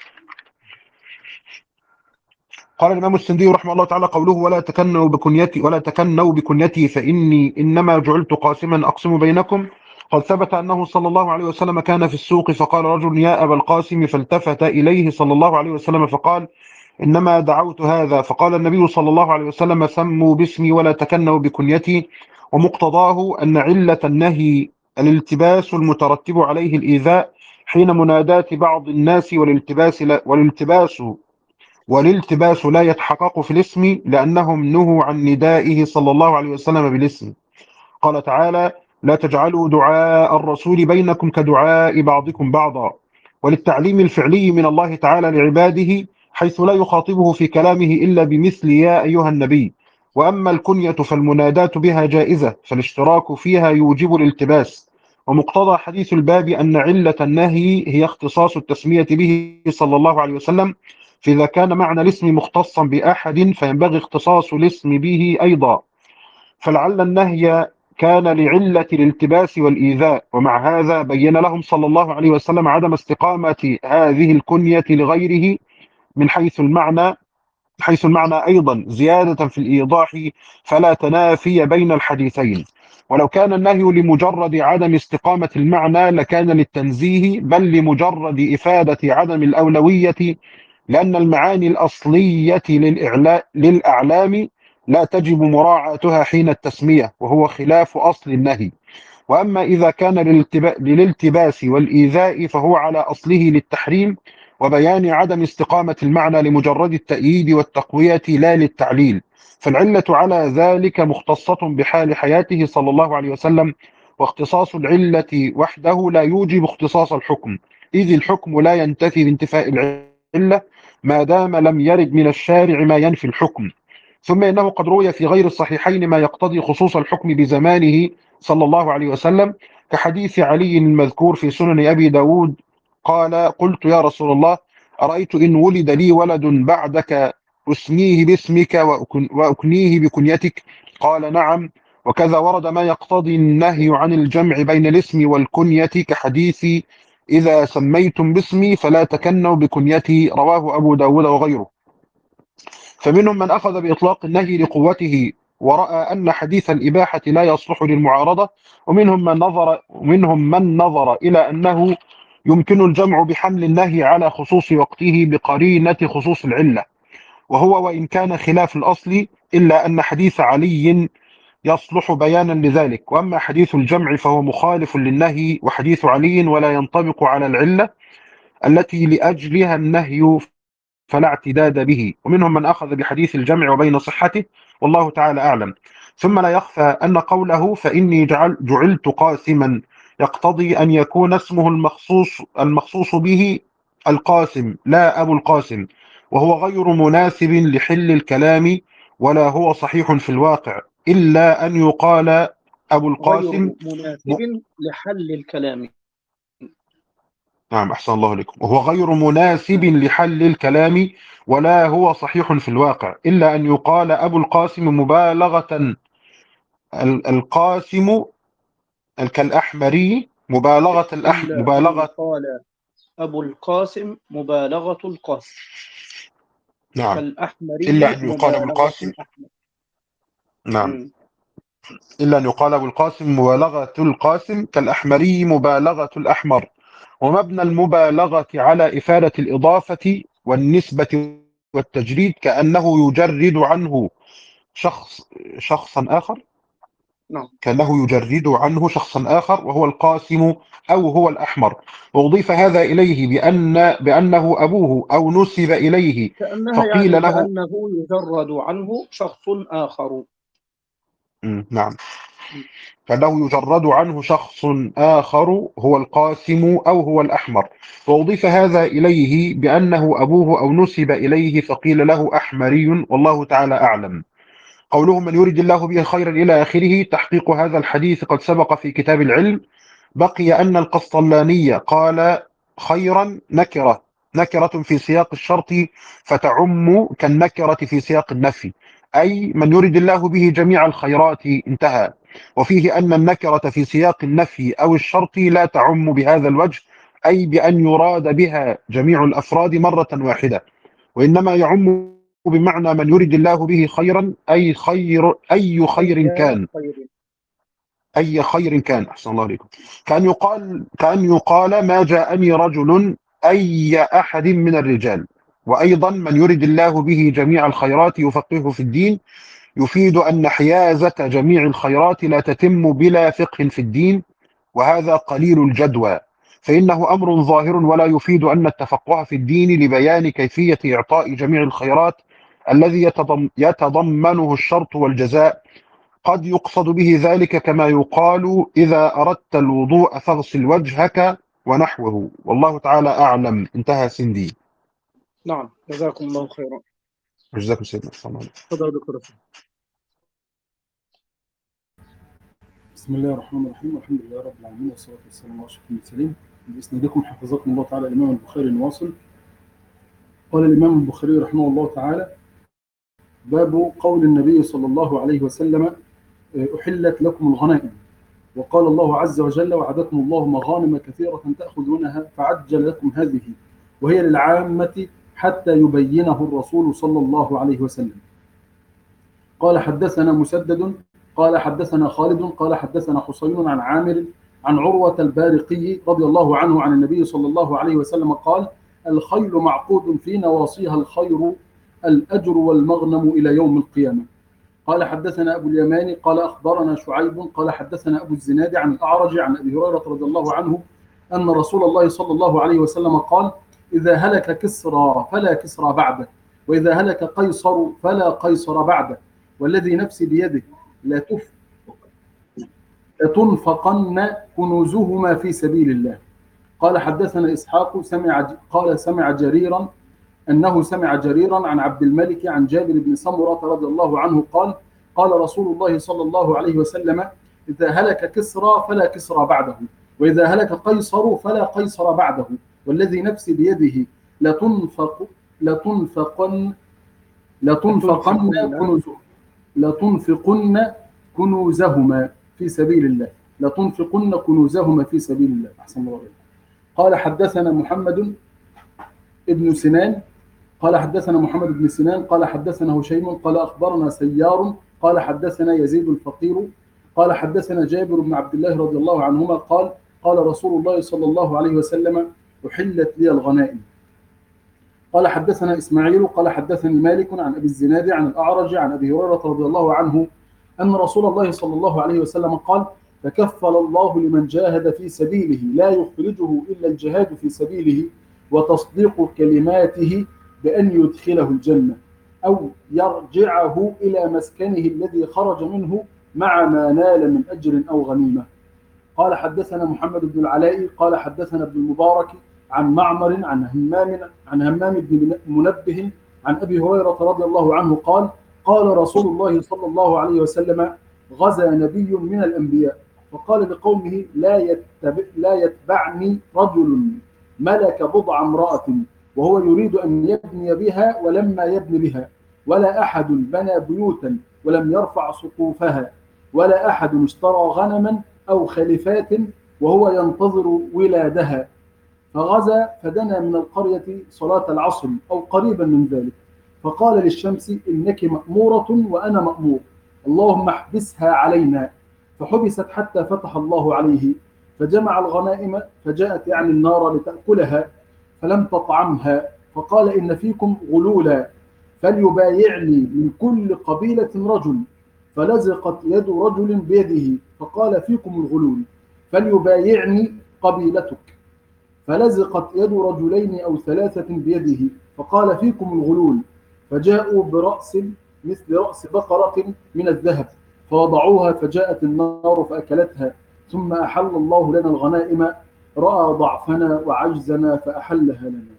[SPEAKER 2] قال الإمام السندي رحمه الله تعالى: قوله ولا تكنوا بكنيتي ولا تكنوا بكنيتي فإني إنما جعلت قاسما أقسم بينكم. قد ثبت أنه صلى الله عليه وسلم كان في السوق فقال رجل: يا أبا القاسم، فالتفت إليه صلى الله عليه وسلم فقال: إنما دعوت هذا. فقال النبي صلى الله عليه وسلم: سموا باسمي ولا تكنوا بكنيتي. ومقتضاه أن علة النهي الالتباس المترتب عليه الإيذاء حين مناداة بعض الناس، والالتباس لا والالتباس والالتباس لا يتحقق في الاسم لأنهم نهوا عن ندائه صلى الله عليه وسلم بالاسم. قال تعالى: لا تجعلوا دعاء الرسول بينكم كدعاء بعضكم بعضا. وللتعليم الفعلي من الله تعالى لعباده حيث لا يخاطبه في كلامه إلا بمثل يا أيها النبي. وأما الكنية فالمناداة بها جائزة، فالاشتراك فيها يوجب الالتباس. ومقتضى حديث الباب أن علة النهي هي اختصاص التسمية به صلى الله عليه وسلم، فإذا كان معنى الاسم مختصا بأحد فينبغي اختصاص الاسم به أيضا. فلعل النهي كان لعلة الالتباس والإيذاء، ومع هذا بين لهم صلى الله عليه وسلم عدم استقامة هذه الكنية لغيره من حيث المعنى حيث المعنى أيضا زيادة في الإيضاح، فلا تنافي بين الحديثين. ولو كان النهي لمجرد عدم استقامة المعنى لكان للتنزيه، بل لمجرد إفادة عدم الأولوية، لأن المعاني الأصلية للإعلا... للأعلام لا تجب مراعاتها حين التسمية، وهو خلاف أصل النهي. وأما إذا كان للالتبا... للالتباس والإيذاء فهو على أصله للتحريم وبيان عدم استقامة المعنى لمجرد التأييد والتقوية لا للتعليل. فالعلة على ذلك مختصة بحال حياته صلى الله عليه وسلم، واختصاص العلة وحده لا يوجب اختصاص الحكم، إذ الحكم لا ينتفي بانتفاء العلة ما دام لم يرد من الشارع ما ينفي الحكم. ثم إنه قد روي في غير الصحيحين ما يقتضي خصوص الحكم بزمانه صلى الله عليه وسلم، كحديث علي المذكور في سنن أبي داود قال: قلت يا رسول الله، أرأيت إن ولد لي ولد بعدك أسميه باسمك وأكن وأكنيه بكنيتك؟ قال: نعم. وكذا ورد ما يقتضي النهي عن الجمع بين الاسم والكنية، كحديث إذا سميتم باسمي فلا تكنوا بكنيتي، رواه أبو داود وغيره. فمنهم من أخذ بإطلاق النهي لقوته ورأى أن حديث الإباحة لا يصلح للمعارضة، ومنهم من نظر ومنهم من نظر إلى أنه يمكن الجمع بحمل النهي على خصوص وقته بقرينة خصوص العلة، وهو وإن كان خلاف الأصل إلا أن حديث علي يصلح بيانا لذلك. وأما حديث الجمع فهو مخالف للنهي وحديث علي ولا ينطبق على العلة التي لأجلها النهي فلا اعتداد به، ومنهم من أخذ بحديث الجمع وبين صحته، والله تعالى أعلم. ثم لا يخفى أن قوله فإني جعل جعلت قاسما يقتضي أن يكون اسمه المخصوص المخصوص به القاسم لا أبو القاسم، وهو غير مناسب لحل الكلام، ولا هو صحيح في الواقع، إلا أن يقال أبو
[SPEAKER 1] غير
[SPEAKER 2] القاسم م...
[SPEAKER 1] مناسب لحل الكلام.
[SPEAKER 2] نعم، أحسن الله لكم. وهو غير مناسب لحل الكلام، ولا هو صحيح في الواقع، إلا أن يقال أبو القاسم مبالغة. ال- القاسم كالأحمري مبالغة الأح...
[SPEAKER 1] إلا أن
[SPEAKER 2] مبالغة
[SPEAKER 1] يقال أبو القاسم مبالغة القاسم،
[SPEAKER 2] نعم، إلا
[SPEAKER 1] كالأحمري
[SPEAKER 2] أن يقال أبو
[SPEAKER 1] مبالغة
[SPEAKER 2] القاسم.
[SPEAKER 1] الأحمر.
[SPEAKER 2] نعم،
[SPEAKER 1] مم.
[SPEAKER 2] إلا أن يقال أبو القاسم مبالغة القاسم كالأحمري مبالغة الأحمر. ومبنى المبالغة على إفادة الإضافة والنسبة والتجريد، كأنه يجرد عنه شخص شخصا آخر
[SPEAKER 1] نعم.
[SPEAKER 2] كأنه يجرد عنه شخصا آخر وهو القاسم أو هو الأحمر، وأضيف هذا إليه بأن بأنه أبوه أو نسب إليه
[SPEAKER 1] كأنها يعني
[SPEAKER 2] فقيل له.
[SPEAKER 1] كأنه يجرد عنه شخص آخر.
[SPEAKER 2] مم، نعم، فإنه يجرد عنه شخص آخر هو القاسم أو هو الأحمر، وأضيف هذا إليه بأنه أبوه أو نسب إليه فقيل له أحمري، والله تعالى أعلم. قوله من يريد الله به خيرا إلى آخره، تحقيق هذا الحديث قد سبق في كتاب العلم. بقي أن القسطلاني قال خيرا نكرة نكرة في سياق الشرط فتعم كالنكرة في سياق النفي، أي من يريد الله به جميع الخيرات، انتهى. وفيه أن النكرة في سياق النفي أو الشرط لا تعم بهذا الوجه، أي بأن يراد بها جميع الأفراد مرة واحدة، وإنما يعم بمعنى من يريد الله به خيرا، أي خير أي خير
[SPEAKER 1] أي
[SPEAKER 2] كان
[SPEAKER 1] خير.
[SPEAKER 2] أي خير كان أحسن الله عليكم. كأن يقال كأن يقال ما جاءني رجل أي أحد من الرجال. وأيضا من يريد الله به جميع الخيرات يفقهه في الدين، يفيد أن حيازة جميع الخيرات لا تتم بلا فقه في الدين، وهذا قليل الجدوى، فإنه أمر ظاهر ولا يفيد أن التفقه في الدين لبيان كيفية إعطاء جميع الخيرات الذي يتضم يتضمنه الشرط والجزاء. قد يقصد به ذلك كما يقال إذا أردت الوضوء فاغسل وجهك ونحوه، والله تعالى أعلم. انتهى سندي.
[SPEAKER 1] نعم، جزاكم الله خيرا.
[SPEAKER 2] جزاكم سيدنا السلام.
[SPEAKER 1] تفضل دكتور.
[SPEAKER 3] بسم الله الرحمن الرحيم، والحمد لله رب العالمين، والصلاة والسلام على أشرف المرسلين. بإسنادكم حفظكم الله تعالى الإمام البخاري نواصل. قال الإمام البخاري رحمه الله تعالى: باب قول النبي صلى الله عليه وسلم: أحلت لكم الغنائم. وقال الله عز وجل: وعدكم الله مغانم كثيرة تأخذونها فعجل لكم هذه، وهي للعامة حتى يبينه الرسول صلى الله عليه وسلم. قال حدثنا مسدد قال حدثنا خالد قال حدثنا حسين عن عامر عن عروة البارقي رضي الله عنه عن النبي صلى الله عليه وسلم قال: الخيل معقود في نواصيها الخير الأجر والمغنم إلى يوم القيامة. قال حدثنا أبو اليماني قال أخبرنا شعيب قال حدثنا أبو الزناد عن الأعرج عن أبي هريرة رضي الله عنه أن رسول الله صلى الله عليه وسلم قال: إذا هلك كسرى فلا كسرى بعده، وإذا هلك قيصر فلا قيصر بعده، والذي نفسي بيده لتف لتنفقن كنوزهما في سبيل الله. قال حدثنا إسحاق سمع قال سمع جريرا أنه سمع جريرا عن عبد الملك عن جابر بن سمرة رضي الله عنه قال: قال رسول الله صلى الله عليه وسلم: إذا هلك كسرى فلا كسرى بعده، وإذا هلك قيصر فلا قيصر بعده، والذي نفسي بيده لتنفق لتنفقن لتنفقن كنوزهما لتنفقن كنوزهما في سبيل الله لتنفقن كنوزهما في سبيل الله. أحسن الله عليكم. قال حدثنا محمد ابن سنان قال حدثنا محمد بن سنان قال حدثنا هشيم قال أخبرنا سيار قال حدثنا يزيد الفقير قال حدثنا جابر بن عبد الله رضي الله عنهما قال: قال رسول الله صلى الله عليه وسلم: أحلت لي الغنائم. قال حدثنا إسماعيل قال حدثني مالك عن أبي الزناد عن الأعرج عن أبي هريرة رضي الله عنه أن رسول الله صلى الله عليه وسلم قال: تكفل الله لمن جاهد في سبيله لا يخرجه إلا الجهاد في سبيله وتصديق كلماته بأن يدخله الجنة أو يرجعه إلى مسكنه الذي خرج منه مع ما نال من أجر أو غنيمة. قال حدثنا محمد بن العلاء قال حدثنا ابن المبارك عن معمر عن همام عن همام بن منبه عن أبي هريرة رضي الله عنه قال قال رسول الله صلى الله عليه وسلم غزا نبي من الأنبياء فقال لقومه لا يتبع لا يتبعني رجل ملك بضع امرأة وهو يريد أن يبني بها ولما يبني بها، ولا أحد بنى بيوتا ولم يرفع سقوفها، ولا أحد اشترى غنما أو خلفات وهو ينتظر ولادها. فغزا فدنا من القرية صلاة العصر أو قريبا من ذلك، فقال للشمس إنك مأمورة وأنا مأمور، اللهم احبسها علينا. فحبست حتى فتح الله عليه، فجمع الغنائم فجاءت يعني النار لتأكلها فلم تطعمها، فقال إن فيكم غلولا فليبايعني من كل قبيلة رجل، فلزقت يد رجل بيده فقال فيكم الغلول فليبايعني قبيلتك، فلزقت يد رجلين أو ثلاثة بيده فقال فيكم الغلول، فجاءوا برأس مثل رأس بقرة من الذهب فوضعوها فجاءت النار فأكلتها، ثم أحل الله لنا الغنائم، رأى ضعفنا وعجزنا فأحلها لنا.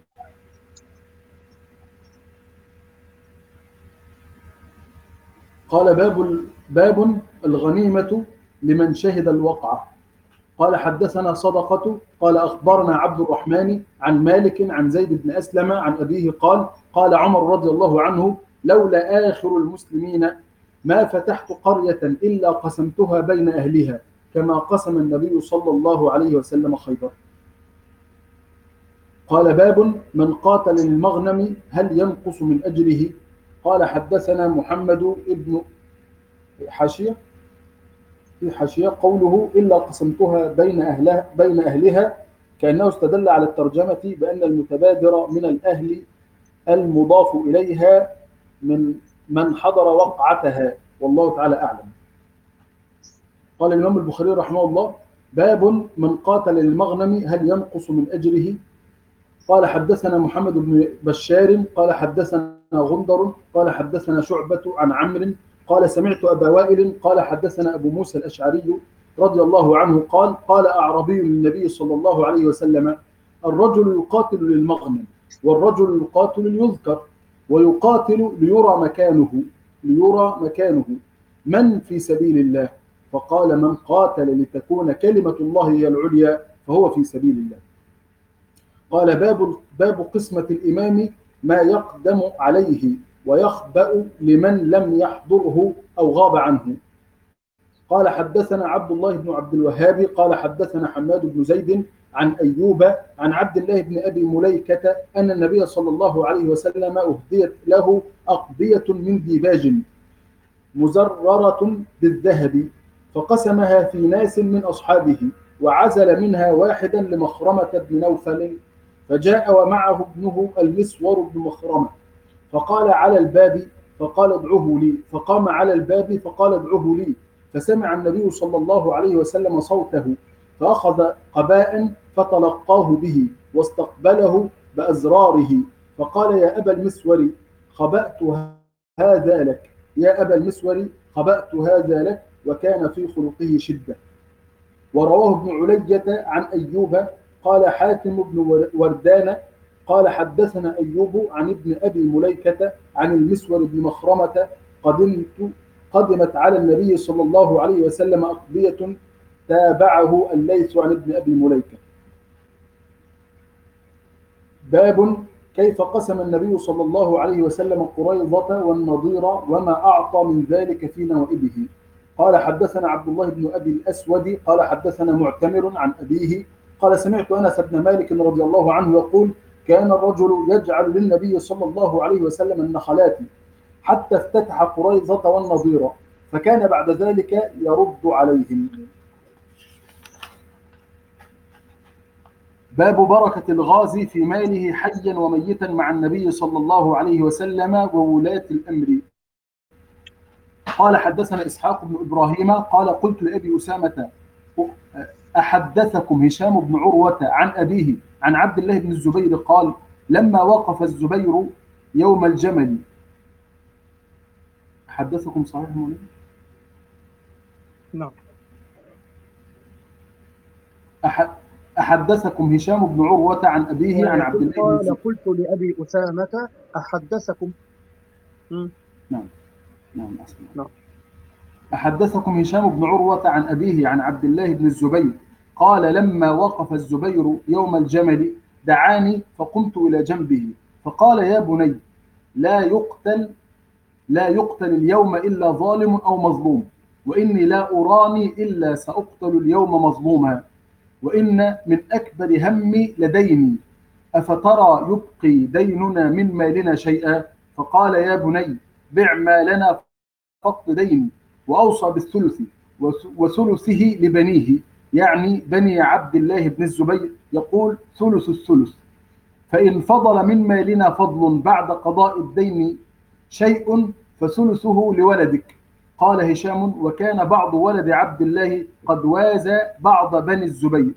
[SPEAKER 3] قال باب باب الغنيمة لمن شهد الوقعة. قال حدثنا صدقة قال أخبرنا عبد الرحمن عن مالك عن زيد بن أسلم عن أبيه قال قال عمر رضي الله عنه لولا آخر المسلمين ما فتحت قرية إلا قسمتها بين أهلها كما قسم النبي صلى الله عليه وسلم خيبر. قال باب من قاتل للمغنم هل ينقص من أجره. قال حدثنا محمد ابن حاشية في حاشية قوله إلا قسمتها بين أهلها بين أهلها كأنه استدل على الترجمة بأن المتبادر من الأهل المضاف إليها من من حضر وقعتها، والله تعالى أعلم. قال الإمام البخاري رحمه الله باب من قاتل للمغنم هل ينقص من أجره. قال حدثنا محمد بن بشار قال حدثنا غندر قال حدثنا شعبة عن عمرو قال سمعت أبا وائل قال حدثنا أبو موسى الأشعري رضي الله عنه قال قال أعربي للنبي صلى الله عليه وسلم الرجل يقاتل للمغنم والرجل يقاتل ليذكر ويقاتل ليرى مكانه ليرى مكانه من في سبيل الله، فقال من قاتل لتكون كلمة الله هي العليا فهو في سبيل الله. قال باب باب قسمة الإمام ما يقدم عليه ويخبأ لمن لم يحضره أو غاب عنه. قال حدثنا عبد الله بن عبد الوهاب قال حدثنا حماد بن زيد عن أيوب عن عبد الله بن أبي مليكة أن النبي صلى الله عليه وسلم أهديت له أقبية من ديباج مزررة بالذهب فقسمها في ناس من أصحابه وعزل منها واحدا لمخرمة بن نوفل، فجاء ومعه ابنه المسور بن مخرمة فقال على الباب فقال ادعوه لي، فقام على الباب فقال ادعوه لي، فسمع النبي صلى الله عليه وسلم صوته فأخذ قباء فتلقاه به واستقبله بأزراره فقال يا أبا المسور خبأت هذا لك يا أبا المسور خبأت هذا لك، وكان في خلقه شدة. ورواه ابن علية عن أيوب قال حاتم بن وردان قال حدثنا أيوب عن ابن أبي مليكة عن المسور بن مخرمة قدمت قدمت على النبي صلى الله عليه وسلم أقبية تابعه الليث عن ابن أبي مليكة. باب كيف قسم النبي صلى الله عليه وسلم قريظة والنضير وما أعطى من ذلك في نوائبه. قال حدثنا عبد الله بن أبي الأسود قال حدثنا معتمر عن أبيه قال سمعت أنس بن مالك رضي الله عنه يقول كان الرجل يجعل للنبي صلى الله عليه وسلم النخلات حتى افتتح قريظة والنضير فكان بعد ذلك يرد عليهم. باب بركة الغازي في ماله حيا وميتا مع النبي صلى الله عليه وسلم وولاة الأمر. قال حدثنا إسحاق بن إبراهيم قال قلت لأبي أسامة أحدثكم هشام بن عروة عن أبيه عن عبد الله بن الزبير قال لما وقف الزبير يوم الجمل. حدثكم صحيح مولانا؟
[SPEAKER 1] نعم.
[SPEAKER 3] أح- أحدثكم هشام بن عروة عن أبيه عن عبد الله بن
[SPEAKER 1] قال
[SPEAKER 3] الزبير.
[SPEAKER 1] قلت لأبي أسامة أحدثكم. مم.
[SPEAKER 3] نعم نعم أسمع.
[SPEAKER 1] نعم.
[SPEAKER 3] أحدثكم هشام بن عروة عن أبيه عن عبد الله بن الزبير قال لما وقف الزبير يوم الجمل دعاني فقمت إلى جنبه فقال يا بني لا يقتل لا يقتل اليوم إلا ظالم أو مظلوم، وإني لا أراني إلا سأقتل اليوم مظلوما، وإن من أكبر همي لديني، أفترى يبقي ديننا من مالنا شيئا؟ فقال يا بني بع ما لنا فقط ديني، وأوصى بالثلث وثلثه لبنيه، يعني بني عبد الله بن الزبير، يقول ثلث الثلث، فإن فضل من مالنا فضل بعد قضاء الدين شيء فثلثه لولدك. قال هشام وكان بعض ولد عبد الله قد وازى بعض بني الزبير،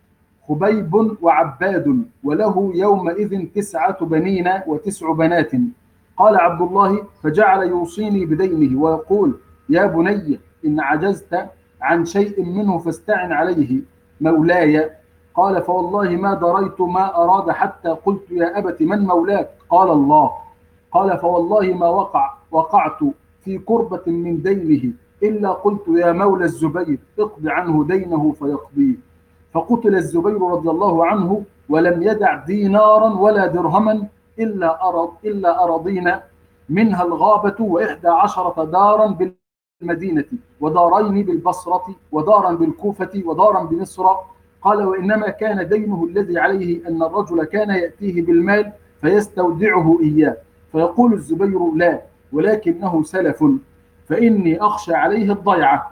[SPEAKER 3] خبيب وعباد، وله يومئذ تسعة بنين وتسع بنات. قال عبد الله فجعل يوصيني بدينه ويقول يا بني إن عجزت عن شيء منه فاستعن عليه مولاي. قال فوالله ما دريت ما أراد حتى قلت يا أبت من مولاك؟ قال الله. قال فوالله ما وقع وقعت في كربة من دينه إلا قلت يا مولى الزبير اقض عنه دينه فيقضيه. فقتل الزبير رضي الله عنه ولم يدع دينارا ولا درهما إلا أرض إلا أراضين منها الغابة وإحدى عشرة دارا بالمدينة، ودارين بالبصرة، ودارا بالكوفة، ودارا بمصر. قال وإنما كان دينه الذي عليه أن الرجل كان يأتيه بالمال فيستودعه إياه، فيقول الزبير لا ولكنه سلف فإني أخشى عليه الضيعة،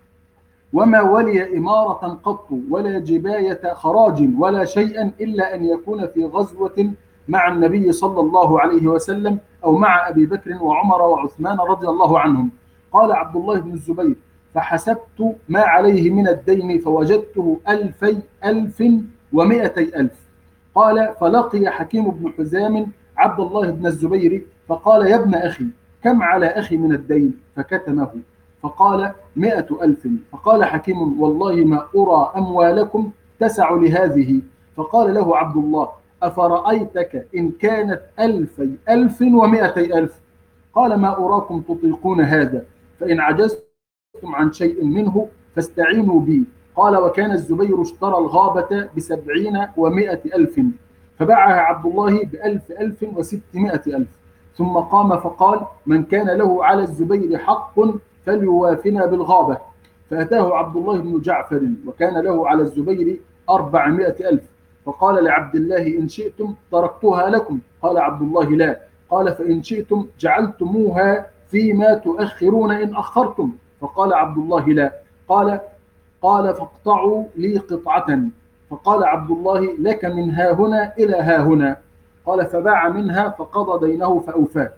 [SPEAKER 3] وما ولي إمارة قط ولا جباية خراج ولا شيئا إلا أن يكون في غزوة مع النبي صلى الله عليه وسلم أو مع أبي بكر وعمر وعثمان رضي الله عنهم. قال عبد الله بن الزبير فحسبت ما عليه من الدين فوجدته ألفي ألف ومئتي ألف. قال فلقي حكيم بن حزام عبد الله بن الزبير فقال يا ابن أخي كم على أخي من الدين؟ فكتمه فقال مئة ألف. فقال حكيم والله ما أرى أموالكم تسع لهذه. فقال له عبد الله أفرأيتك إن كانت ألفي ألف ومئتي ألف؟ قال ما أراكم تطيقون هذا، فإن عجزتم عن شيء منه فاستعينوا بي. قال وكان الزبير اشترى الغابة بسبعين ومائة ألف فباعها عبد الله بألف ألف وستمائة ألف، ثم قام فقال من كان له على الزبير حق فليوافنا بالغابة. فأتاه عبد الله بن جعفر وكان له على الزبير أربعمائة ألف، فقال لعبد الله إن شئتم تركتها لكم. قال عبد الله لا. قال فإن شئتم جعلتموها فيما تؤخرون إن أخرتم. فقال عبد الله لا. قال قال فاقطعوا لي قطعة. فقال عبد الله لك من ها هنا إلى ها هنا. قال فباع منها فقضى دينه فأوفاه،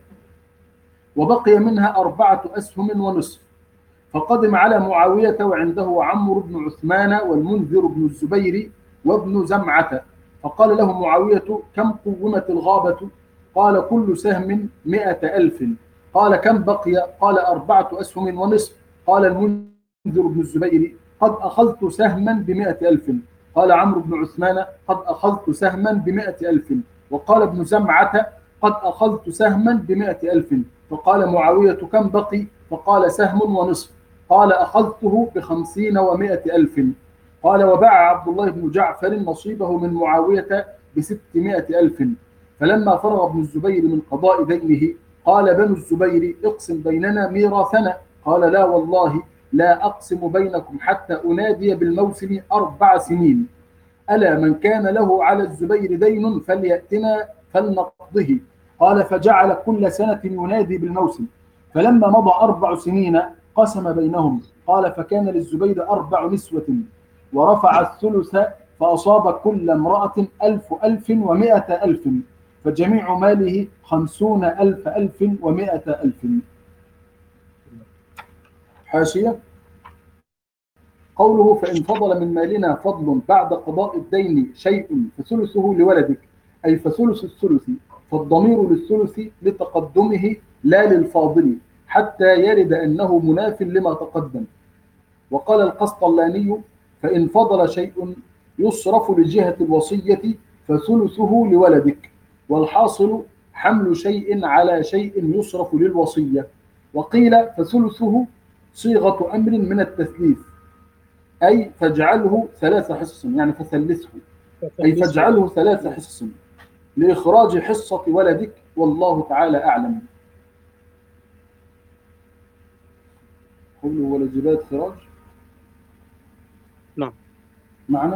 [SPEAKER 3] وبقي منها أربعة أسهم ونصف. فقدم على معاوية وعنده عمرو بن عثمان والمنذر بن الزبير وابن زمعة، فقال له معاوية كم قومت الغابة؟ قال كل سهم مئة ألف. قال كم بقي؟ قال أربعة أسهم ونصف. قال المنذر بن الزبير قد أخذت سهما بمئة ألف. قال عمرو بن عثمان قد أخذت سهما بمئة ألف. وقال ابن زمعة قد أخذت سهما بمئة ألف. فقال معاوية كم بقي؟ فقال سهم ونصف. قال أخذته بخمسين ومائة ألف. قال وباع عبد الله بن جعفر نصيبه من معاوية بستمائة ألف. فلما فرغ ابن الزبير من قضاء دينه قال بنو الزبير اقسم بيننا ميراثنا. قال لا والله لا أقسم بينكم حتى أنادي بالموسم أربع سنين. ألا من كان له على الزبير دين فليأتنا فلنقضه. قال فجعل كل سنة ينادي بالموسم، فلما مضى أربع سنين قسم بينهم. قال فكان للزبير أربع نسوة ورفع الثلث فأصاب كل امرأة ألف ألف ومائة ألف، فجميع ماله خمسون ألف ألف ومائة ألف. حاشية. قوله فإن فضل من مالنا فضل بعد قضاء الدين شيء فثلثه لولدك، أي فثلث الثلث، فالضمير للثلث لتقدمه لا للفاضل حتى يرد أنه مناف لما تقدم. وقال القسطلاني: فإن فضل شيء يصرف لجهة الوصية فثلثه لولدك، والحاصل حمل شيء على شيء يصرف للوصية. وقيل فثلثه صيغة أمر من التثليث، أي فاجعله ثلاث حصص، يعني فثلثه، أي فاجعله ثلاث حصص لإخراج حصة ولدك، والله تعالى أعلم. قوله ولجبات خراج
[SPEAKER 1] نعم.
[SPEAKER 3] معنى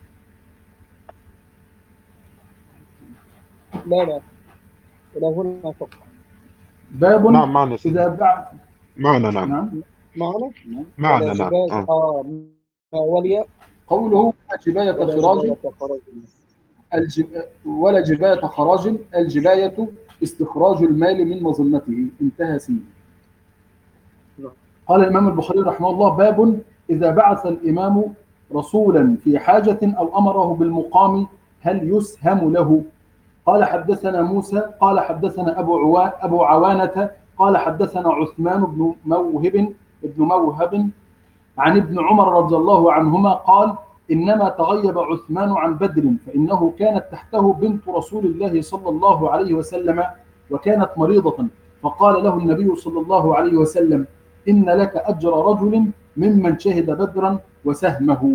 [SPEAKER 1] لا لا إلى هنا فقط.
[SPEAKER 3] باب
[SPEAKER 2] نعم معنا سيدي.
[SPEAKER 3] إذا بعث
[SPEAKER 2] معنا نعم
[SPEAKER 3] نعم
[SPEAKER 1] معنا
[SPEAKER 3] نعم.
[SPEAKER 2] معنا
[SPEAKER 1] ولا
[SPEAKER 2] نعم
[SPEAKER 1] جبال
[SPEAKER 2] آه.
[SPEAKER 1] آه وليا
[SPEAKER 3] قوله ولا جباية
[SPEAKER 1] ولا
[SPEAKER 3] خراج
[SPEAKER 1] جبال خراج.
[SPEAKER 3] الجب... ولا جباية خراج، الجباية استخراج المال من مظنته. انتهى سين.
[SPEAKER 1] نعم.
[SPEAKER 3] قال الإمام البخاري رحمه الله: باب إذا بعث الإمام رسولا في حاجة أو أمره بالمقام هل يسهم له؟ قال حدثنا موسى قال حدثنا أبو عوا أبو عوانة قال حدثنا عثمان بن موهب ابن موهب عن ابن عمر رضي الله عنهما قال: إنما تغيب عثمان عن بدر فإنه كانت تحته بنت رسول الله صلى الله عليه وسلم وكانت مريضة، فقال له النبي صلى الله عليه وسلم: إن لك أجر رجل ممن شهد بدرا وسهمه.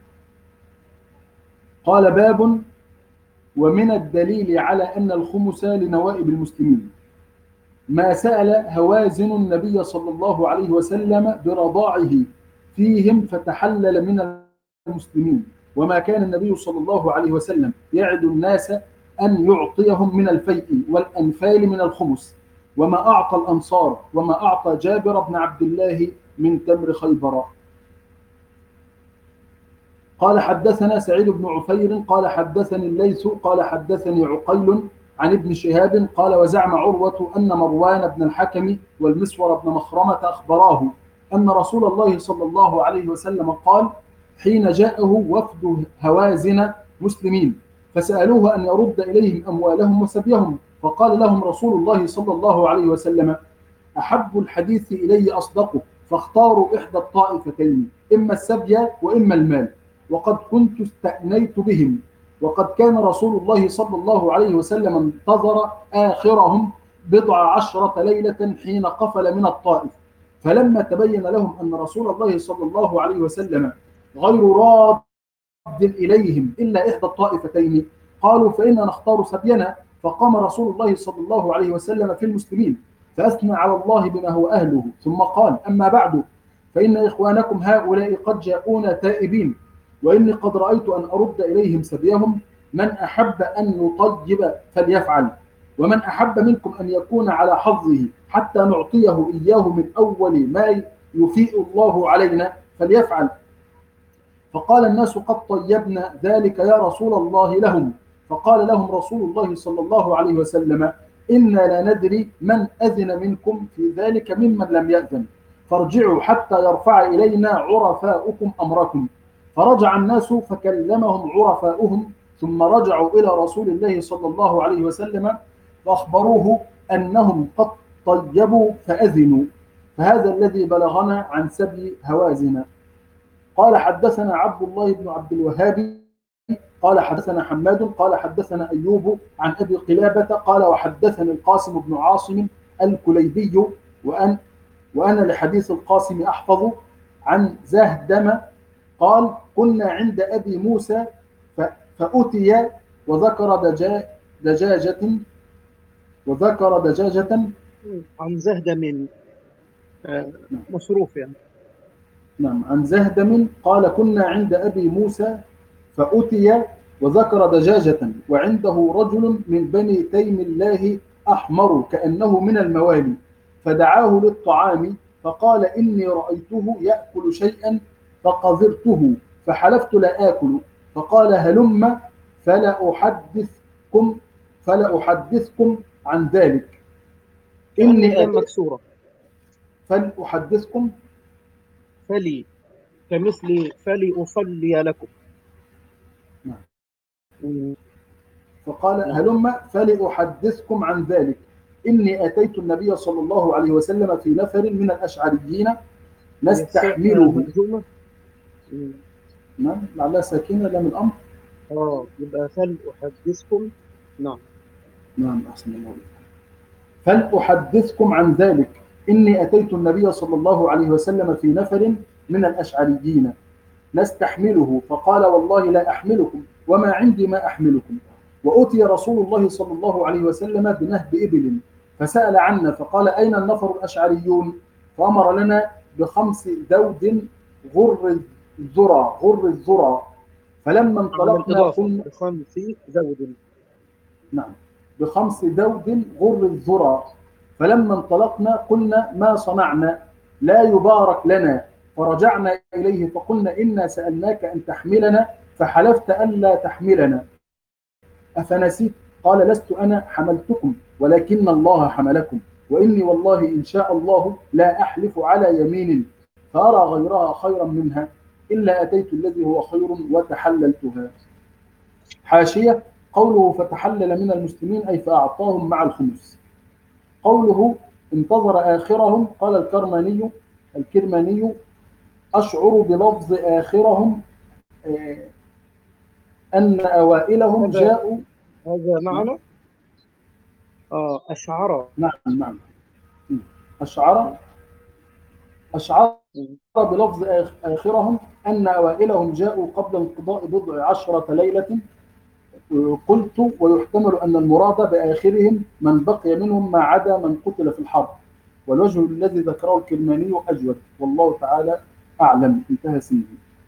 [SPEAKER 3] قال: باب ومن الدليل على أن الخمس لنوائب المسلمين ما سأل هوازن النبي صلى الله عليه وسلم برضاعه فيهم فتحلل من المسلمين، وما كان النبي صلى الله عليه وسلم يعد الناس أن يعطيهم من الفيء والأنفال من الخمس، وما أعطى الأنصار وما أعطى جابر بن عبد الله من تمر خيبر. قال حدثنا سعيد بن عفير قال حدثني الليث قال حدثني عقيل عن ابن شهاب قال: وزعم عروة أن مروان بن الحكم والمسور بن مخرمة أخبراه أن رسول الله صلى الله عليه وسلم قال حين جاءه وفد هوازن مسلمين فسألوه أن يرد إليهم أموالهم وسبيهم، فقال لهم رسول الله صلى الله عليه وسلم: أحب الحديث إلي أصدقه، فاختاروا إحدى الطائفتين، إما السبي وإما المال، وقد كنت استأنيت بهم. وقد كان رسول الله صلى الله عليه وسلم انتظر آخرهم بضع عشرة ليلة حين قفل من الطائف، فلما تبين لهم أن رسول الله صلى الله عليه وسلم غير راد إليهم إلا إحدى الطائفتين قالوا: فإنا نختار سبينا. فقام رسول الله صلى الله عليه وسلم في المسلمين فأثنى على الله بما هو أهله، ثم قال: أما بعد، فإن إخوانكم هؤلاء قد جاءونا تائبين، وإني قد رأيت أن أرد إليهم سبيهم، من أحب أن يطيب فليفعل، ومن أحب منكم أن يكون على حظه حتى نعطيه إياه من أول ما يفيء الله علينا فليفعل. فقال الناس: قد طيبنا ذلك يا رسول الله لهم. فقال لهم رسول الله صلى الله عليه وسلم: إنا لا ندري من أذن منكم في ذلك ممن لم يأذن، فارجعوا حتى يرفع إلينا عرفاؤكم أمركم. فرجع الناس فكلمهم عرفاؤهم، ثم رجعوا إلى رسول الله صلى الله عليه وسلم فأخبروه أنهم قد طيبوا فأذنوا. فهذا الذي بلغنا عن سبي هوازن. قال حدثنا عبد الله بن عبد الوهاب قال حدثنا حماد قال حدثنا أيوب عن أبي قلابة قال: وحدثني القاسم بن عاصم الكليبي وأن وأنا لحديث القاسم أحفظ عن زهدم قال: كنا عند أبي موسى فأتي وذكر دجا دجاجة وذكر دجاجة
[SPEAKER 1] عن زهدم مصروف يعني.
[SPEAKER 3] نعم، عن زهدم قال: كنا عند أبي موسى فأتي وذكر دجاجة وعنده رجل من بني تيم الله أحمر كأنه من الموالي، فدعاه للطعام فقال: إني رأيته يأكل شيئا فقذرته فحلفت لا آكل، فقال: هلم فلا أحدثكم فلا أحدثكم عن ذلك.
[SPEAKER 1] إني أتيت مكسورة
[SPEAKER 3] فلأحدثكم
[SPEAKER 1] فلي كمثل فلي أصلي لكم.
[SPEAKER 3] نعم. فقال
[SPEAKER 1] نعم.
[SPEAKER 3] هلم فلأحدثكم عن ذلك إني أتيت النبي صلى الله عليه وسلم في نفر من الأشعريين نستحمله.
[SPEAKER 1] مهزومة. مم.
[SPEAKER 3] نعم لعلها ساكنة لام الأمر.
[SPEAKER 1] اه يبقى فلأحدثكم. نعم.
[SPEAKER 3] نعم أحسن الله. فلأحدثكم عن ذلك إني أتيت النبي صلى الله عليه وسلم في نفر من الأشعريين نستحمله فقال والله لا أحملكم وما عندي ما أحملكم. وأتي رسول الله صلى الله عليه وسلم بنهب إبل فسأل عنا فقال أين النفر الأشعريون؟ فأمر لنا بخمس ذود غر الذرى غر الذرى فلما انطلقنا قلنا
[SPEAKER 1] بخمس ذود.
[SPEAKER 3] نعم بخمس ذود غر الذرى فلما انطلقنا قلنا ما صنعنا لا يبارك لنا فرجعنا إليه فقلنا إنا سألناك أن تحملنا فحلفت ألا تحملنا أفنسيت؟ قال لست أنا حملتكم ولكن الله حملكم وإني والله إن شاء الله لا أحلف على يمين فأرى غيرها خيرا منها إلا أتيت الذي هو خير وتحللتها. حاشية قوله فتحلل من المسلمين أي فأعطاهم مع الخمس. قوله انتظر آخرهم قال الكرماني الكرماني أشعر بلفظ آخرهم أن أوائلهم جاءوا.
[SPEAKER 1] هذا معنى آه أشعر.
[SPEAKER 3] نعم نعم أشعر أشعر بلفظ آخرهم أن أوائلهم جاءوا قبل انقضاء بضع عشرة ليلة. قلت ويحتمل أن المراد بآخرهم من بقي منهم ما عدا من قتل في الحرب والوجه الذي ذكره الكرماني أجود والله تعالى أعلم. انتهى سنه.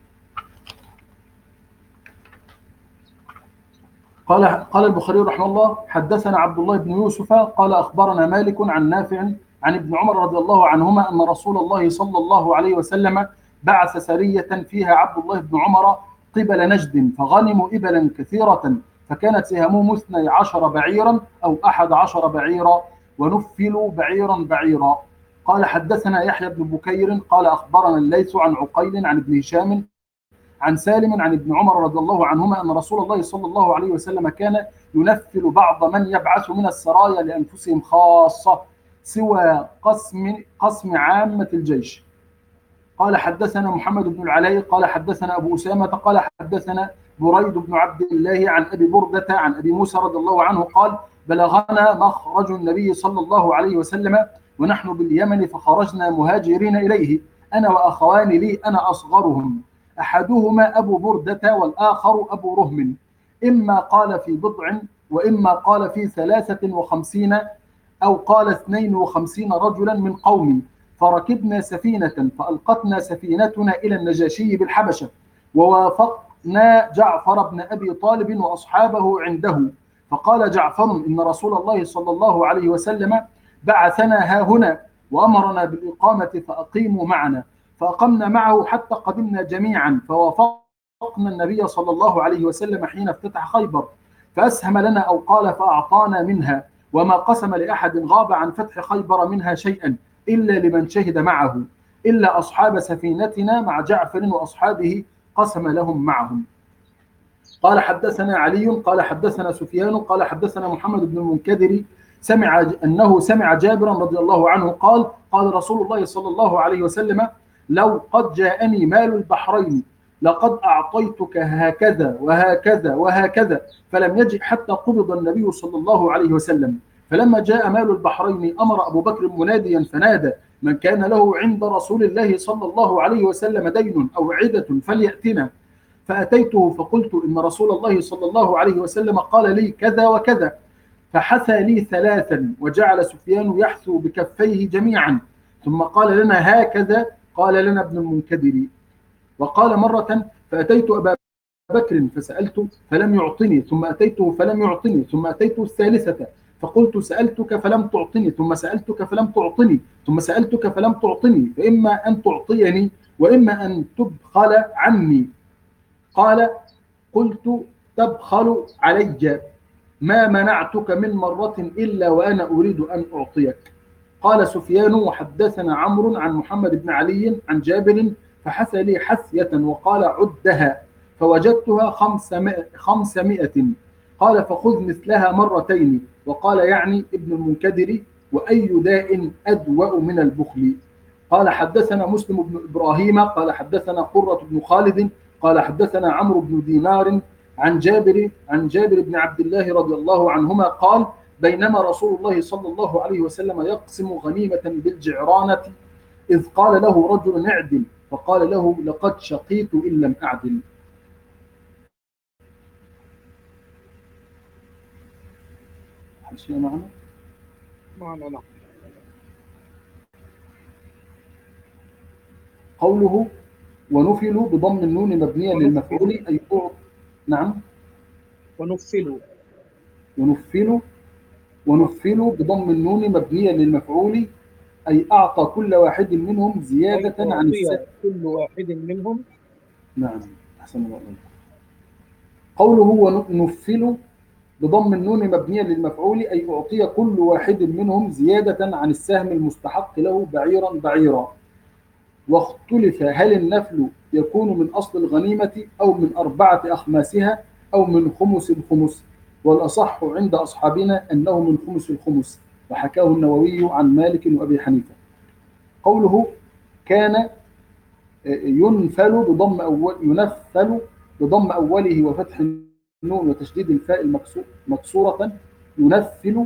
[SPEAKER 3] قال قال البخاري رحمه الله حدثنا عبد الله بن يوسف قال أخبرنا مالك عن نافع عن ابن عمر رضي الله عنهما أن رسول الله صلى الله عليه وسلم بعث سرية فيها عبد الله بن عمر قبل نجد فغنموا إبلا كثيرة فكانت سهامهم اثني عشر بعيرا أو أحد عشر بعيرا ونفلوا بعيرا بعيرا. قال حدثنا يحيى بن بكير قال أخبرنا الليث عن عقيل عن ابن هشام عن سالم عن ابن عمر رضي الله عنهما أن رسول الله صلى الله عليه وسلم كان ينفل بعض من يبعث من السرايا لأنفسهم خاصة سوى قسم قسم عامة الجيش. قال حدثنا محمد بن العلاء قال حدثنا أبو أسامة قال حدثنا بريد بن عبد الله عن أبي بردة عن أبي موسى رضي الله عنه قال بلغنا مخرج النبي صلى الله عليه وسلم ونحن باليمن فخرجنا مهاجرين إليه أنا وأخوان لي أنا أصغرهم أحدهما أبو بردة والآخر أبو رهم إما قال في بضع وإما قال في ثلاثة وخمسين أو قال اثنين وخمسين رجلا من قومي فركبنا سفينة فألقتنا سفينتنا إلى النجاشي بالحبشة ووافقنا جعفر بن أبي طالب وأصحابه عنده فقال جعفر إن رسول الله صلى الله عليه وسلم بعثنا ها هنا وأمرنا بالإقامة فأقيموا معنا فأقمنا معه حتى قدمنا جميعا فوافقنا النبي صلى الله عليه وسلم حين افتتح خيبر فأسهم لنا أو قال فأعطانا منها وما قسم لأحد غاب عن فتح خيبر منها شيئا إلا لمن شهد معه إلا أصحاب سفينتنا مع جعفر وأصحابه قسم لهم معهم. قال حدثنا علي قال حدثنا سفيان قال حدثنا محمد بن المنكدر سمع أنه سمع جابرا رضي الله عنه قال قال رسول الله صلى الله عليه وسلم لو قد جاءني مال البحرين لقد أعطيتك هكذا وهكذا وهكذا فلم يجئ حتى قبض النبي صلى الله عليه وسلم فلما جاء مال البحرين أمر أبو بكر مناديا فنادى من كان له عند رسول الله صلى الله عليه وسلم دين أو عدة فليأتنا فأتيته فقلت إن رسول الله صلى الله عليه وسلم قال لي كذا وكذا فحثى لي ثلاثا وجعل سفيان يحثو بكفيه جميعا ثم قال لنا هكذا قال لنا ابن المنكدر. وقال مرة فأتيت أبا بكر فسألته فلم يعطني ثم أتيته فلم يعطني ثم أتيته الثالثة فقلت سألتك فلم تعطني ثم سألتك فلم تعطني ثم سألتك فلم تعطني فإما أن تعطيني وإما أن تبخل عني. قال قلت تبخل علي ما منعتك من مرة إلا وأنا أريد أن أعطيك. قال سفيان وحدثنا عمرو عن محمد بن علي عن جابر فحثى لي حثية وقال عدها فوجدتها خمسمائة قال فخذ مثلها مرتين. وقال يعني ابن المنكدر وأي داء أدوأ من البخل. قال حدثنا مسلم بن إبراهيم قال حدثنا قرة بن خالد قال حدثنا عمرو بن دينار عن جابر عن جابر بن عبد الله رضي الله عنهما قال بينما رسول الله صلى الله عليه وسلم يقسم غنيمة بالجعرانة إذ قال له رجل اعدل فقال له لقد شقيت إن لم أعدل. حشية معنا؟
[SPEAKER 1] معنا نعم.
[SPEAKER 3] قوله ونفلوا بضم النون مبنية للمفعول أي أعط. نعم.
[SPEAKER 1] ونفلوا
[SPEAKER 3] ونفلوا ونفلوا بضم النون مبنية للمفعول أي أعطى كل واحد منهم زيادة عن السائل.
[SPEAKER 1] كل واحد منهم.
[SPEAKER 3] نعم أحسن الله. قوله ونفلوا بضم النون مبنية للمفعول أي أعطي كل واحد منهم زيادة عن السهم المستحق له بعيرا بعيرا. واختلف هل النفل يكون من أصل الغنيمة أو من أربعة أخماسها أو من خمس الخمس، والأصح عند أصحابنا أنه من خمس الخمس، وحكاه النووي عن مالك وأبي حنيفة. قوله كان ينفل بضم أول ينفل بضم أوله وفتح النون وتشديد الفاء مكسورة ينفل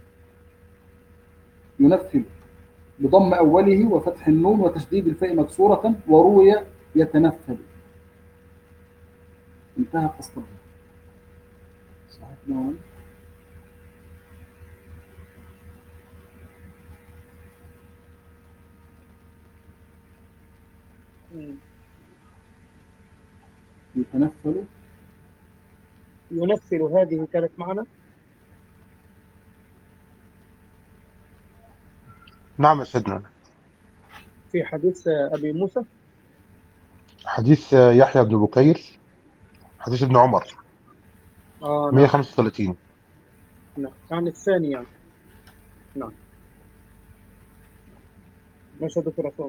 [SPEAKER 3] ينفل بضم أوله وفتح النون وتشديد الفاء مكسورة، وروي يتنفل. انتهى قصته. صحيح نعم. يتنفل
[SPEAKER 1] ينفل هذه كانت معنا.
[SPEAKER 2] نعم يا سيدنا.
[SPEAKER 1] في حديث أبي موسى
[SPEAKER 2] حديث يحيى بن بكير حديث ابن عمر
[SPEAKER 1] آه
[SPEAKER 2] مئة
[SPEAKER 1] نعم.
[SPEAKER 2] وخمسة وثلاثين.
[SPEAKER 1] نعم عن الثاني يعني. نعم ماشي دكتور أسوأ.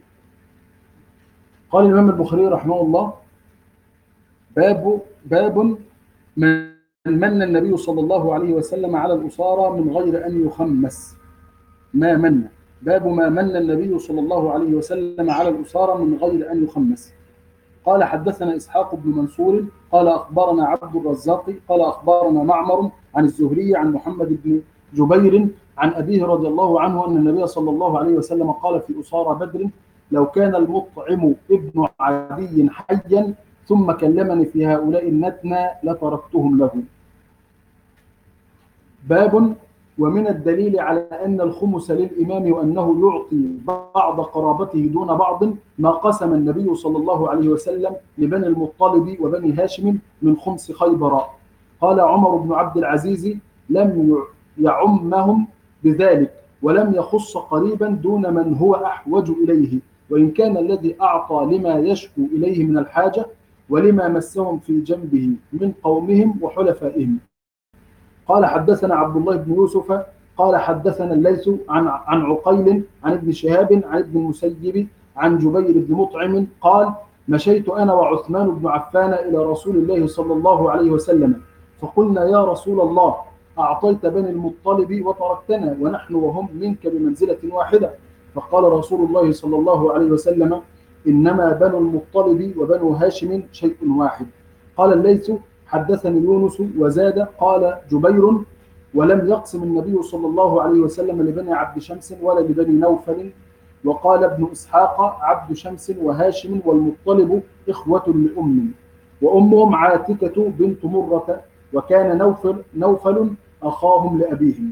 [SPEAKER 3] قال الإمام البخاري رحمه الله باب باب من من النبي صلى الله عليه وسلم على الأسارى من غير أن يخمس. ما من باب ما من النبي صلى الله عليه وسلم على الأسارى من غير أن يخمس. قال حدثنا إسحاق بن منصور قال أخبرنا عبد الرزاق قال أخبرنا معمر عن الزهري عن محمد بن جبير عن أبيه رضي الله عنه أن النبي صلى الله عليه وسلم قال في أسارى بدر لو كان المطعم ابن عدي حيا ثم كلمني في هؤلاء النتنى لتركتهم له. باب ومن الدليل على أن الخمس للإمام وأنه يعطي بعض قرابته دون بعض ما قسم النبي صلى الله عليه وسلم لبني المطلب وبني هاشم من خمس خيبر. قال عمر بن عبد العزيز لم يعمهم بذلك ولم يخص قريبا دون من هو أحوج إليه، وإن كان الذي أعطى لما يشكو إليه من الحاجة ولما مسهم في جنبه من قومهم وحلفائهم. قال حدثنا عبد الله بن يوسف قال حدثنا الليث عن عن عقيل عن ابن شهاب عن ابن المسيب عن جبير بن مطعم قال مشيت أنا وعثمان بن عفان إلى رسول الله صلى الله عليه وسلم فقلنا يا رسول الله أعطيت بني المطلب وتركتنا ونحن وهم منك بمنزلة واحدة. فقال رسول الله صلى الله عليه وسلم إنما بنو المطلب وبنو هاشم شيء واحد. قال الليث حدثني يونس وزاد قال جبير ولم يقسم النبي صلى الله عليه وسلم لبني عبد شمس ولا لبني نوفل. وقال ابن إسحاق عبد شمس وهاشم والمطلب إخوة لأم وأمهم عاتكة بنت مرة وكان نوفل, نوفل أخاهم لأبيهم.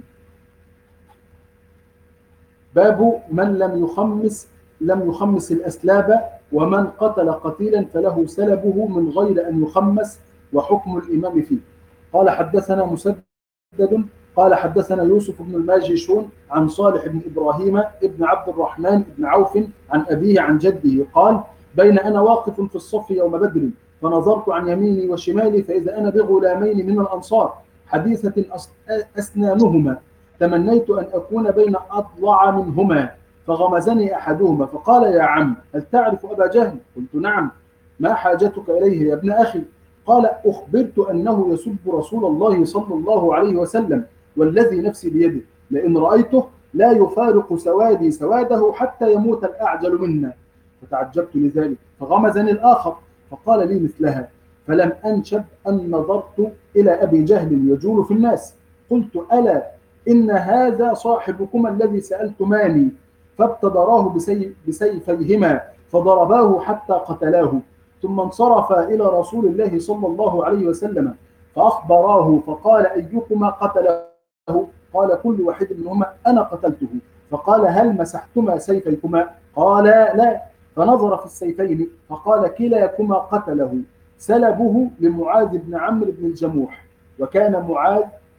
[SPEAKER 3] باب من لم يخمس لم يخمس الأسلاب ومن قتل قتيلا فله سلبه من غير أن يخمس وحكم الإمام فيه. قال حدثنا مسدد قال حدثنا يوسف بن الماجشون عن صالح بن إبراهيم ابن عبد الرحمن بن عوف عن أبيه عن جده قال بين أنا واقف في الصف يوم بدر فنظرت عن يميني وشمالي فإذا أنا بغلامين من الأنصار حديثة أسنانهما تمنيت أن أكون بين أضلع منهما فغمزني أحدهما فقال يا عم هل تعرف أبا جهل؟ قلت نعم. ما حاجتك إليه يا ابن أخي؟ قال أخبرت أنه يسب رسول الله صلى الله عليه وسلم والذي نفسي بيده لئن رأيته لا يفارق سوادي سواده حتى يموت الأعجل منا. فتعجبت لذلك فغمزني الآخر فقال لي مثلها، فلم أنشب أن نظرت إلى أبي جهل يجول في الناس، قلت ألا إن هذا صاحبكما الذي سألتماني، فابتدراه بسي بسيفيهما فضرباه حتى قتلاه، ثم انصرفا إلى رسول الله صلى الله عليه وسلم فأخبراه فقال أيكما قتله؟ قال كل واحد منهما أنا قتلته. فقال هل مسحتما سيفيكما؟ قال لا. فنظر في السيفين فقال كلاكما قتله، سلبه لمعاذ بن عمرو بن الجموح، وكان معاذ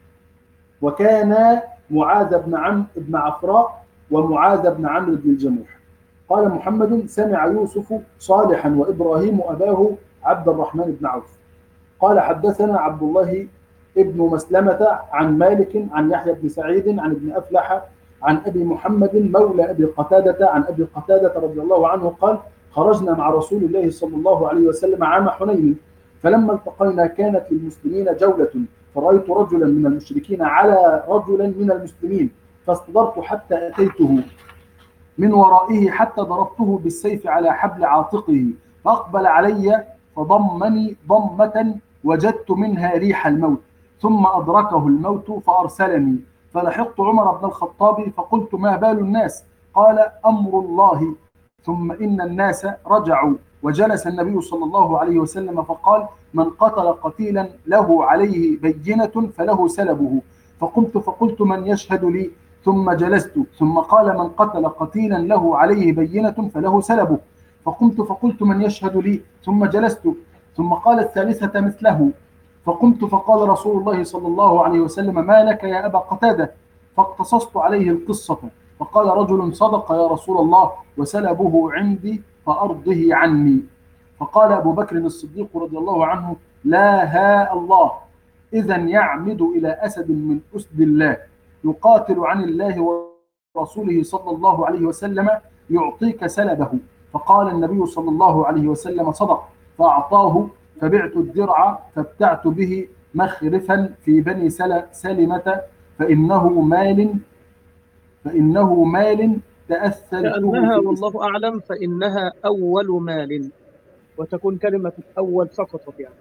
[SPEAKER 3] وكان معاذ بن عمرو بن عفراء ومعاذ بن عمرو بن الجموح. قال محمد سمع يوسف صالحا وإبراهيم أباه عبد الرحمن بن عوف. قال حدثنا عبد الله ابن مسلمة عن مالك عن يحيى بن سعيد عن ابن أفلح عن أبي محمد مولى أبي قتادة عن أبي قتادة رضي الله عنه قال خرجنا مع رسول الله صلى الله عليه وسلم عام حنين، فلما التقينا كانت للمسلمين جولة، فرأيت رجلا من المشركين على رجلا من المسلمين، فاستدرت حتى أتيته من ورائه حتى ضربته بالسيف على حبل عاتقه، فأقبل علي فضمني ضمة وجدت منها ريح الموت، ثم أدركه الموت فأرسلني، فلحقت عمر بن الخطاب فقلت ما بال الناس؟ قال أمر الله. ثم إن الناس رجعوا، وجلس النبي صلى الله عليه وسلم فقال من قتل قتيلا له عليه بينة فله سلبه، فقمت فقلت من يشهد لي؟ ثم جلست، ثم قال من قتل قتيلا له عليه بينة فله سلبه، فقمت فقلت من يشهد لي؟ ثم جلست، ثم قال الثالثة مثله، فقمت فقال رسول الله صلى الله عليه وسلم ما لك يا أبا قتادة؟ فاقتصصت عليه القصة، فقال رجل صدق يا رسول الله وسلبه عندي فأرضه عني. فقال أبو بكر الصديق رضي الله عنه لا ها الله، إذا يعمد إلى أسد من أسد الله يقاتل عن الله ورسوله صلى الله عليه وسلم يعطيك سلبه. فقال النبي صلى الله عليه وسلم صدق، فأعطاه، فبعت الدرع فابتعت به مخرفا في بني سلمة فإنه مال فإنه مال تأثلته
[SPEAKER 4] كأنها والله أعلم فإنها أول مال، وتكون كلمة أول سقطت يعني،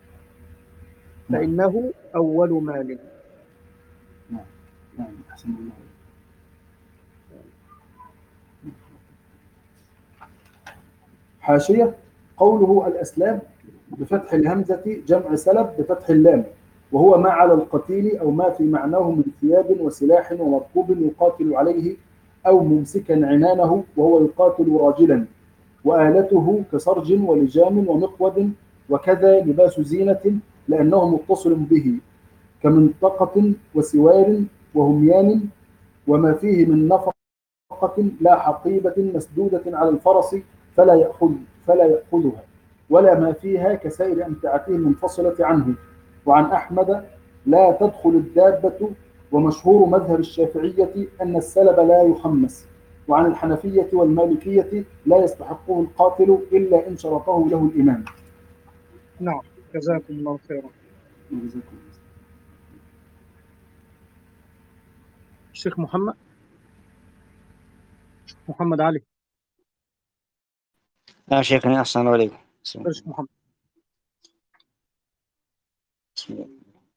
[SPEAKER 4] فإنه أول مال.
[SPEAKER 3] نعم نعم أحسن الله. حاشية قوله الأسلام بفتح الهمزة جمع سلب بفتح اللام، وهو ما على القتيل أو ما في معناه من ثياب وسلاح ومركوب يقاتل عليه أو ممسكا عنانه وهو يقاتل راجلا، وآلته كسرج ولجام ومقود، وكذا لباس زينة لأنه متصل به كمنطقة وسوار وهميان، وما فيه من نفقة لا حقيبة مسدودة على الفرس فلا يأخذ فلا يأخذها، ولا ما فيها كسائر أمتعته المنفصلة عنه. وعن أحمد لا تدخل الدابة، ومشهور مذهب الشافعية أن السلب لا يخمس. وعن الحنفية والمالكية لا يستحقه القاتل إلا إن شرطه له الإمام.
[SPEAKER 4] نعم جزاكم الله خيرا. الشيخ محمد محمد علي.
[SPEAKER 5] نعم شيخنا أحسن الله عليكم.
[SPEAKER 4] الشيخ محمد.
[SPEAKER 5] بسم الله.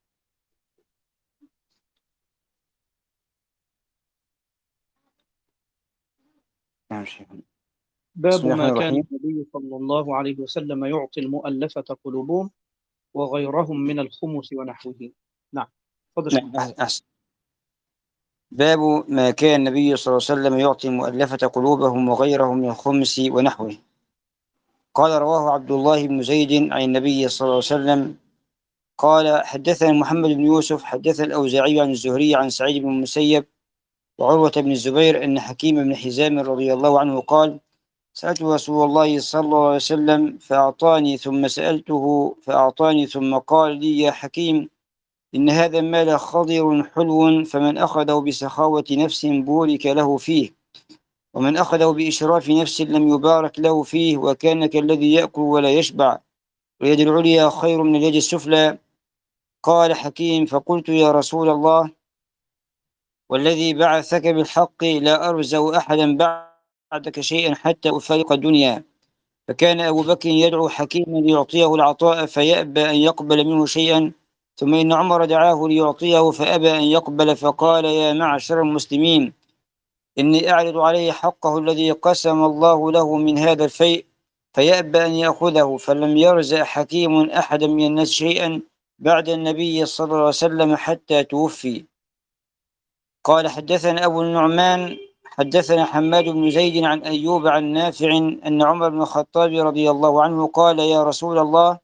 [SPEAKER 5] نعم شيخنا.
[SPEAKER 4] باب ما كان النبي صلى الله عليه وسلم يعطي المؤلفة قلوبهم وغيرهم من الخمس ونحوه. نعم تفضل.
[SPEAKER 5] نعم أحسن. باب ما كان النبي صلى الله عليه وسلم يعطي المؤلفة قلوبهم وغيرهم من الخمس ونحوه. قال رواه عبد الله بن زيد عن النبي صلى الله عليه وسلم قال حدثنا محمد بن يوسف حدثنا الأوزاعي عن الزهري عن سعيد بن المسيب وعروة بن الزبير أن حكيم بن حزام رضي الله عنه قال سألت رسول الله صلى الله عليه وسلم فأعطاني ثم سألته فأعطاني ثم قال لي يا حكيم إن هذا المال خضر حلو فمن أخذه بسخاوة نفس بورك له فيه ومن أخذه بإشراف نفس لم يبارك له فيه وكان كالذي يأكل ولا يشبع واليد العليا خير من اليد السفلى. قال حكيم: فقلت يا رسول الله والذي بعثك بالحق لا أرزق أحدا بعدك شيئا حتى أفارق الدنيا. فكان أبو بكر يدعو حكيما ليعطيه العطاء فيأبى أن يقبل منه شيئا، ثم إن عمر دعاه ليعطيه فأبى أن يقبل، فقال: يا معشر المسلمين، إني أعرض عليه حقه الذي قسم الله له من هذا الفيء، فيأبى أن يأخذه. فلم يرزق حكيم أحدا من الناس شيئا بعد النبي صلى الله عليه وسلم حتى توفي. قال حدثنا أبو النعمان حدثنا حماد بن زيد عن أيوب عن نافع أن عمر بن الخطاب رضي الله عنه قال: يا رسول الله،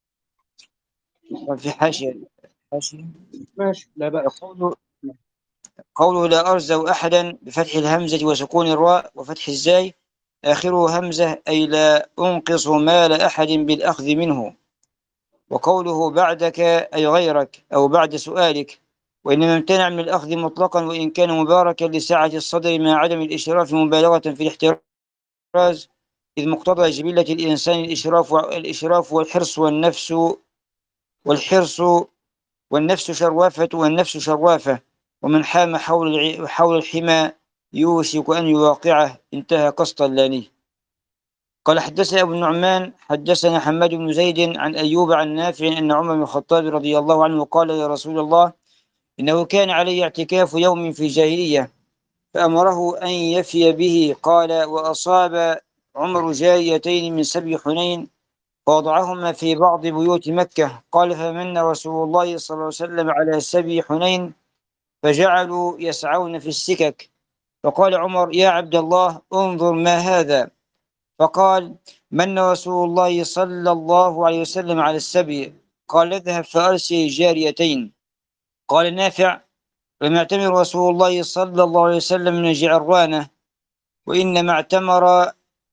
[SPEAKER 5] في حاشية حاشية
[SPEAKER 4] ماشي، لا بأس.
[SPEAKER 5] يقول قوله لا أرزق أحدا بفتح الهمزة وسكون الراء وفتح الزاي آخره همزة، أي لا أنقص مال أحد بالأخذ منه. وقوله بعدك أي غيرك أو بعد سؤالك، وإنما امتنع من الأخذ مطلقا وإن كان مباركا لسعة الصدر مع عدم الإشراف مبالغة في الاحتراز، إذ مقتضى جبلة الإنسان الإشراف الإشراف والحرص والنفس والحرص والنفس شروافة والنفس شروافة، ومن حام حول حول الحمى يوشك أن يواقعه. انتهى قسطلاني. قال حدثنا أبو النعمان حدثنا حماد بن زيد عن أيوب عن نافع أن عمر بن الخطاب رضي الله عنه قال: يا رسول الله، إنه كان علي اعتكاف يوم في الجاهلية فأمره أن يفي به. قال: وأصاب عمر جاريتين من سبي حنين فوضعهما في بعض بيوت مكة. قال: فمن رسول الله صلى الله عليه وسلم على سبي حنين فجعلوا يسعون في السكك. فقال عمر: يا عبد الله، انظر ما هذا. فقال: من رسول الله صلى الله عليه وسلم على السبي. قال: اذهب فأرسل جاريتين. قال نافع: لم يعتمر رسول الله صلى الله عليه وسلم من الجعرانة، وإنما اعتمر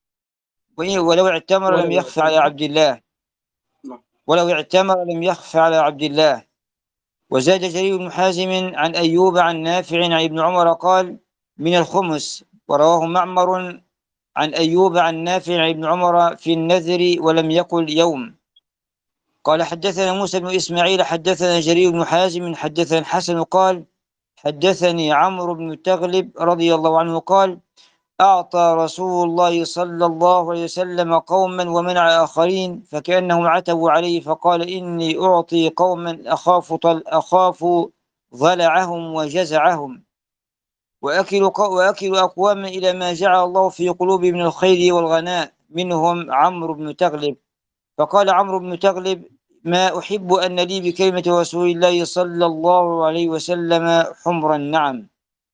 [SPEAKER 5] ولو اعتمر لم يخف على عبد الله ولو اعتمر لم يخف على عبد الله. وزاد جرير بن حازم عن أيوب عن نافع عن ابن عمر قال: من الخمس. ورواه معمر عن أيوب عن نافع عن ابن عمر في النذر ولم يقل يوم. قال حدثنا موسى بن إسماعيل حدثنا جرير بن حازم حدثنا الحسن قال: حدثني عمرو بن تغلب رضي الله عنه قال: أعطى رسول الله صلى الله عليه وسلم قوما ومنع آخرين، فكأنهم عتبوا عليه فقال: إني أعطي قوما أخاف طل أخاف ضلعهم وجزعهم، وأكل وأكل أقواما إلى ما جعل الله في قلوبهم من الخير والغناء، منهم عمرو بن تغلب. فقال عمرو بن تغلب: ما أحب أن لي بكلمة رسول الله صلى الله عليه وسلم حمر النعم.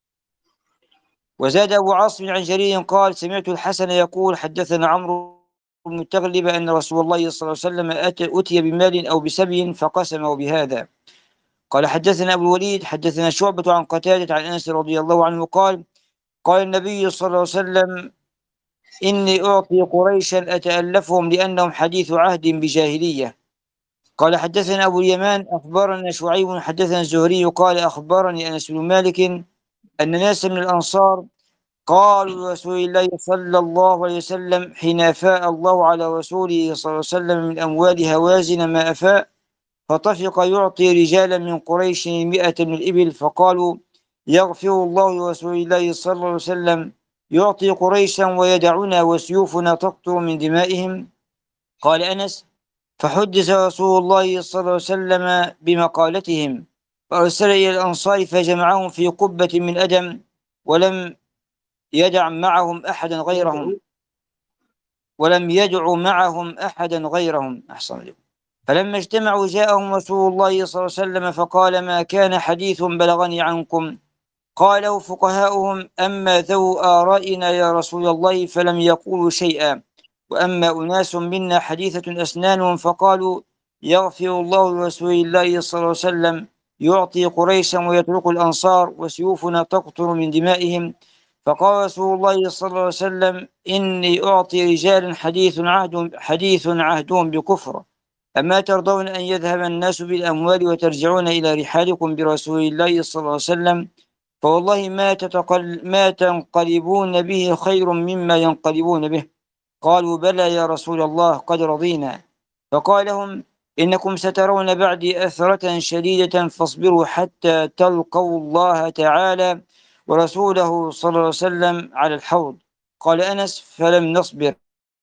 [SPEAKER 5] وزاد أبو عاصم عن جرير قال: سمعت الحسن يقول: حدثنا عمرو بن تغلب أن رسول الله صلى الله عليه وسلم أتي بمال أو بسبي فقسمه بهذا. قال حدثنا أبو الوليد حدثنا شعبة عن قتادة عن أنس رضي الله عنه قال: قال النبي صلى الله عليه وسلم: إني أعطي قريشا أتألفهم لأنهم حديث عهد بجاهلية. قال حدثنا أبو اليمان أخبرنا شعيب حدثنا الزهري قال: أخبرني أنس بن مالك أن ناس من الأنصار قالوا لرسول الله صلى الله عليه وسلم حين أفاء الله على رسوله صلى الله عليه وسلم من أموال هوازن ما أفاء، فطفق يعطي رجالا من قريش مئة من الإبل، فقالوا: يغفر الله لرسول الله صلى الله عليه وسلم، يعطي قريشا ويدعنا وسيوفنا تقطر من دمائهم. قال أنس: فحدث رسول الله صلى الله عليه وسلم بمقالتهم، فأرسل إلى الأنصار فجمعهم في قبة من أدم، ولم يدع معهم أحدا غيرهم ولم يدع معهم أحدا غيرهم أحسن لهم. فلما اجتمعوا جاءهم رسول الله صلى الله عليه وسلم فقال: ما كان حديث بلغني عنكم. قالوا فقهاؤهم: أما ذو آرائنا يا رسول الله فلم يقولوا شيئا، وأما أناس منا حديثة أسنانهم فقالوا: يغفر الله لرسول الله صلى الله عليه وسلم، يعطي قريشا ويترك الأنصار وسيوفنا تقطر من دمائهم. فقال رسول الله صلى الله عليه وسلم: إني أعطي رجالا حديث عهد حديث عهدهم بكفر، أما ترضون أن يذهب الناس بالأموال وترجعون إلى رحالكم برسول الله صلى الله عليه وسلم؟ فوالله ما, تتقل ما تنقلبون به خير مما ينقلبون به. قالوا: بلى يا رسول الله، قد رضينا. فقال لهم إنكم سترون بعدي أثرة شديدة فاصبروا حتى تلقوا الله تعالى ورسوله صلى الله عليه وسلم على الحوض. قال أنس فلم نصبر.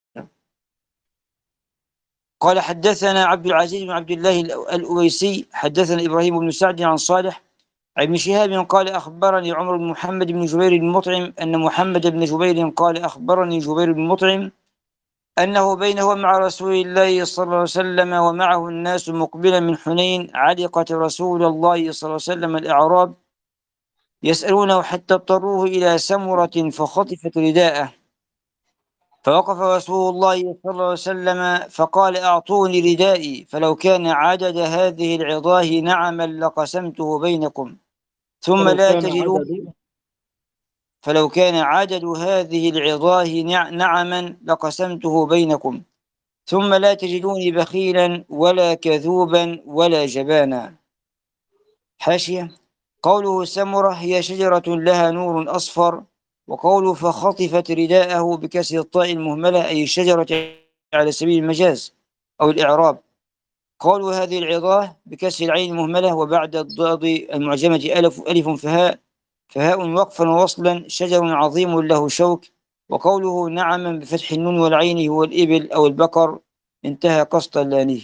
[SPEAKER 5] قال حدثنا عبد العزيز بن عبد الله الأويسي حدثنا إبراهيم بن سعد عن صالح عن ابن شهاب قال أخبرني عمر بن محمد بن جبير المطعم أن محمد بن جبير قال أخبرني جبير بن مطعم أنه بينه ومع رسول الله صلى الله عليه وسلم ومعه الناس مقبلا من حنين علقت رسول الله صلى الله عليه وسلم الأعراب يسألونه حتى اضطروه إلى سمرة فخطفت رداءه، فوقف رسول الله صلى الله عليه وسلم فقال أعطوني ردائي فلو كان عدد هذه العظاه نعما لقسمته بينكم ثم
[SPEAKER 4] فلو
[SPEAKER 5] لا
[SPEAKER 4] كان
[SPEAKER 5] تجدون
[SPEAKER 4] عدد
[SPEAKER 5] فلو كان عدد هذه العظاه نع- نعما لقسمته بينكم ثم لا تجدوني بخيلا ولا كذوبا ولا جبانا. حاشية: قوله سمرة هي شجرة لها نور أصفر، وقوله فخطفت رداءه بكسر الطاء المهملة أي الشجرة على سبيل المجاز أو الإعراب. قوله هذه العظاه بكسر العين المهملة وبعد الضاد المعجمة ألف ألف فهاء فهاء وقفا ووصلا شجر عظيم له شوك. وقوله نعما بفتح النون والعين هو الإبل أو البقر. انتهى قسطلاني.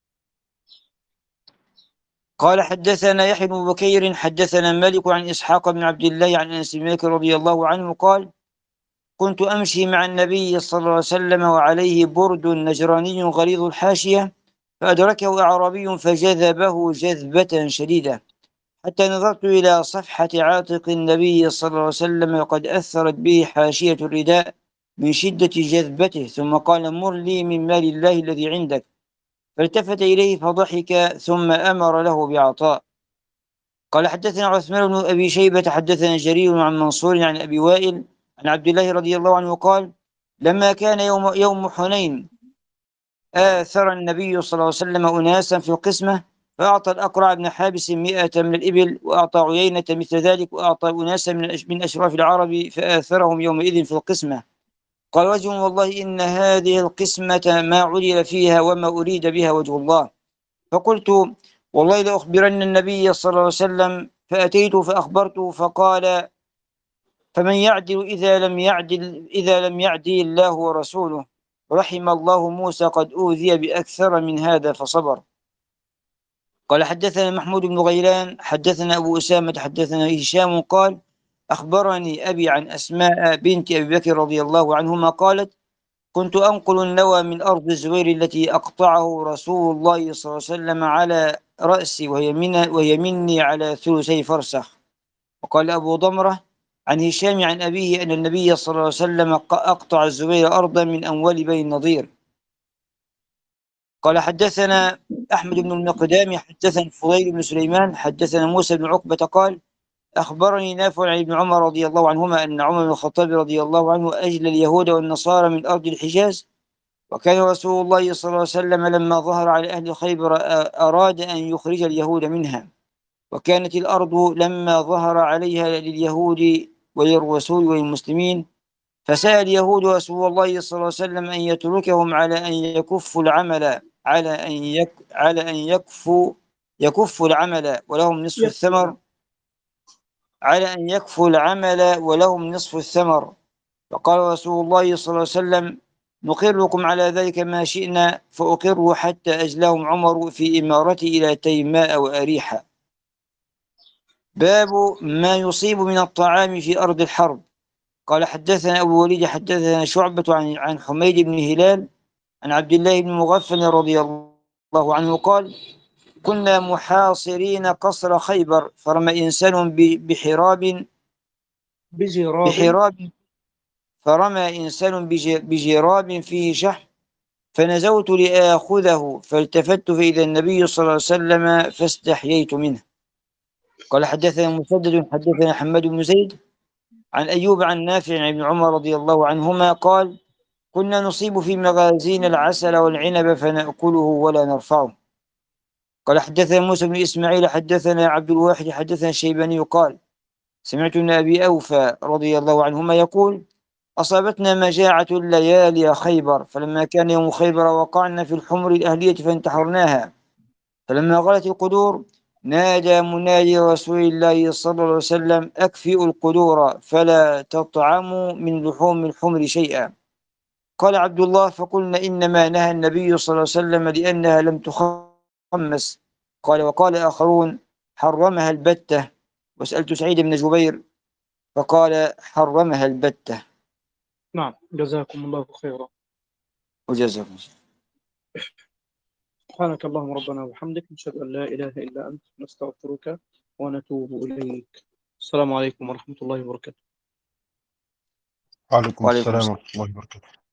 [SPEAKER 5] قال حدثنا يحيى بن بكير حدثنا مالك عن إسحاق بن عبد الله عن أنس بن مالك رضي الله عنه قال كنت أمشي مع النبي صلى الله عليه وسلم وعليه برد نجراني غليظ الحاشية فأدركه أعرابي فجذبه جذبة شديدة حتى نظرت إلى صفحة عاتق النبي صلى الله عليه وسلم وقد أثرت به حاشية الرداء من شدة جذبته، ثم قال مر لي من مال الله الذي عندك، فالتفت إليه فضحك ثم أمر له بعطاء. قال حدثنا عثمان بن أبي شيبة حدثنا جرير عن منصور عن أبي وائل عن عبد الله رضي الله عنه قال لما كان يوم, يوم حنين آثر النبي صلى الله عليه وسلم أناسا في القسمة فأعطى الأقرع بن حابس مئة من الإبل وأعطى عيينة مثل ذلك وأعطى أناسا من أشراف العرب فآثرهم يومئذ في القسمة. قال وجه والله إن هذه القسمة ما علل فيها وما أريد بها وجه الله. فقلت والله لأخبرن النبي صلى الله عليه وسلم فأتيت فأخبرته فقال فمن يعدل إذا لم يعدل إذا لم يعدل الله ورسوله رحم الله موسى قد أوذي بأكثر من هذا فصبر. قال حدثنا محمود بن غيلان حدثنا أبو أسامة حدثنا هشام قال أخبرني أبي عن أسماء بنت أبي بكر رضي الله عنهما قالت كنت أنقل النوى من أرض الزبير التي أقطعه رسول الله صلى الله عليه وسلم على رأسي وهي, من وهي مني على ثلثي فرسخ. وقال أبو ضمرة عن هشام عن أبيه أن النبي صلى الله عليه وسلم أقطع الزبير أرضا من أموال بني النضير. قال حدثنا أحمد بن المقدام حدثنا فضيل بن سليمان حدثنا موسى بن عقبة قال أخبرني نافع عن ابن عمر رضي الله عنهما أن عمر بن الخطاب رضي الله عنه أجل اليهود والنصارى من أرض الحجاز، وكان رسول الله صلى الله عليه وسلم لما ظهر على أهل خيبر أراد أن يخرج اليهود منها، وكانت الأرض لما ظهر عليها لليهود وللرسول والمسلمين فسأل اليهود رسول الله صلى الله عليه وسلم أن يتركهم على أن يكفوا العمل على أن يك على أن يكفوا يكفوا العمل ولهم نصف الثمر على أن يكفوا العمل ولهم نصف الثمر. فقال رسول الله صلى الله عليه وسلم نقركم على ذلك ما شئنا، فأقروا حتى أجلهم عمر في إمارته إلى تيماء وأريحة. باب ما يصيب من الطعام في أرض الحرب. قال حدثنا أبو وليد حدثنا شعبة عن عن حميد بن هلال عن عبد الله بن مغفل رضي الله عنه قال كنا محاصرين قصر خيبر فرمى إنسان بحراب
[SPEAKER 4] بجراب
[SPEAKER 5] بحراب فرمى إنسان بجراب فيه شحم فنزوت لآخذه فالتفت فإذا النبي صلى الله عليه وسلم فاستحييت منه. قال حدثنا مسدد حدثنا حماد بن زيد عن أيوب عن نافع عن ابن عمر رضي الله عنهما قال كنا نصيب في مغازين العسل والعنب فنأكله ولا نرفعه. قال حدثنا موسى بن إسماعيل حدثنا عبد الواحد حدثنا الشيباني قال سمعت ابن أبي أوفى رضي الله عنهما يقول أصابتنا مجاعة الليالي خيبر، فلما كان يوم خيبر وقعنا في الحمر الأهلية فانتحرناها، فلما غلت القدور نادى منادي رسول الله صلى الله عليه وسلم: أكفئوا القدور فلا تطعموا من لحوم الحمر شيئا. قال عبد الله: فقلنا إنما نهى النبي صلى الله عليه وسلم لأنها لم تخمس. قال: وقال آخرون: حرمها البتة. وسألت سعيد بن جبير فقال: حرمها البتة.
[SPEAKER 4] نعم، جزاكم الله خيرا.
[SPEAKER 5] وجزاكم.
[SPEAKER 4] سبحانك اللهم ربنا وبحمدك، نشهد أن لا إله إلا أنت، نستغفرك ونتوب إليك. السلام عليكم ورحمة الله وبركاته.
[SPEAKER 2] وعليكم
[SPEAKER 5] وعليكم
[SPEAKER 2] السلام
[SPEAKER 5] السلام.
[SPEAKER 2] ورحمة الله وبركاته.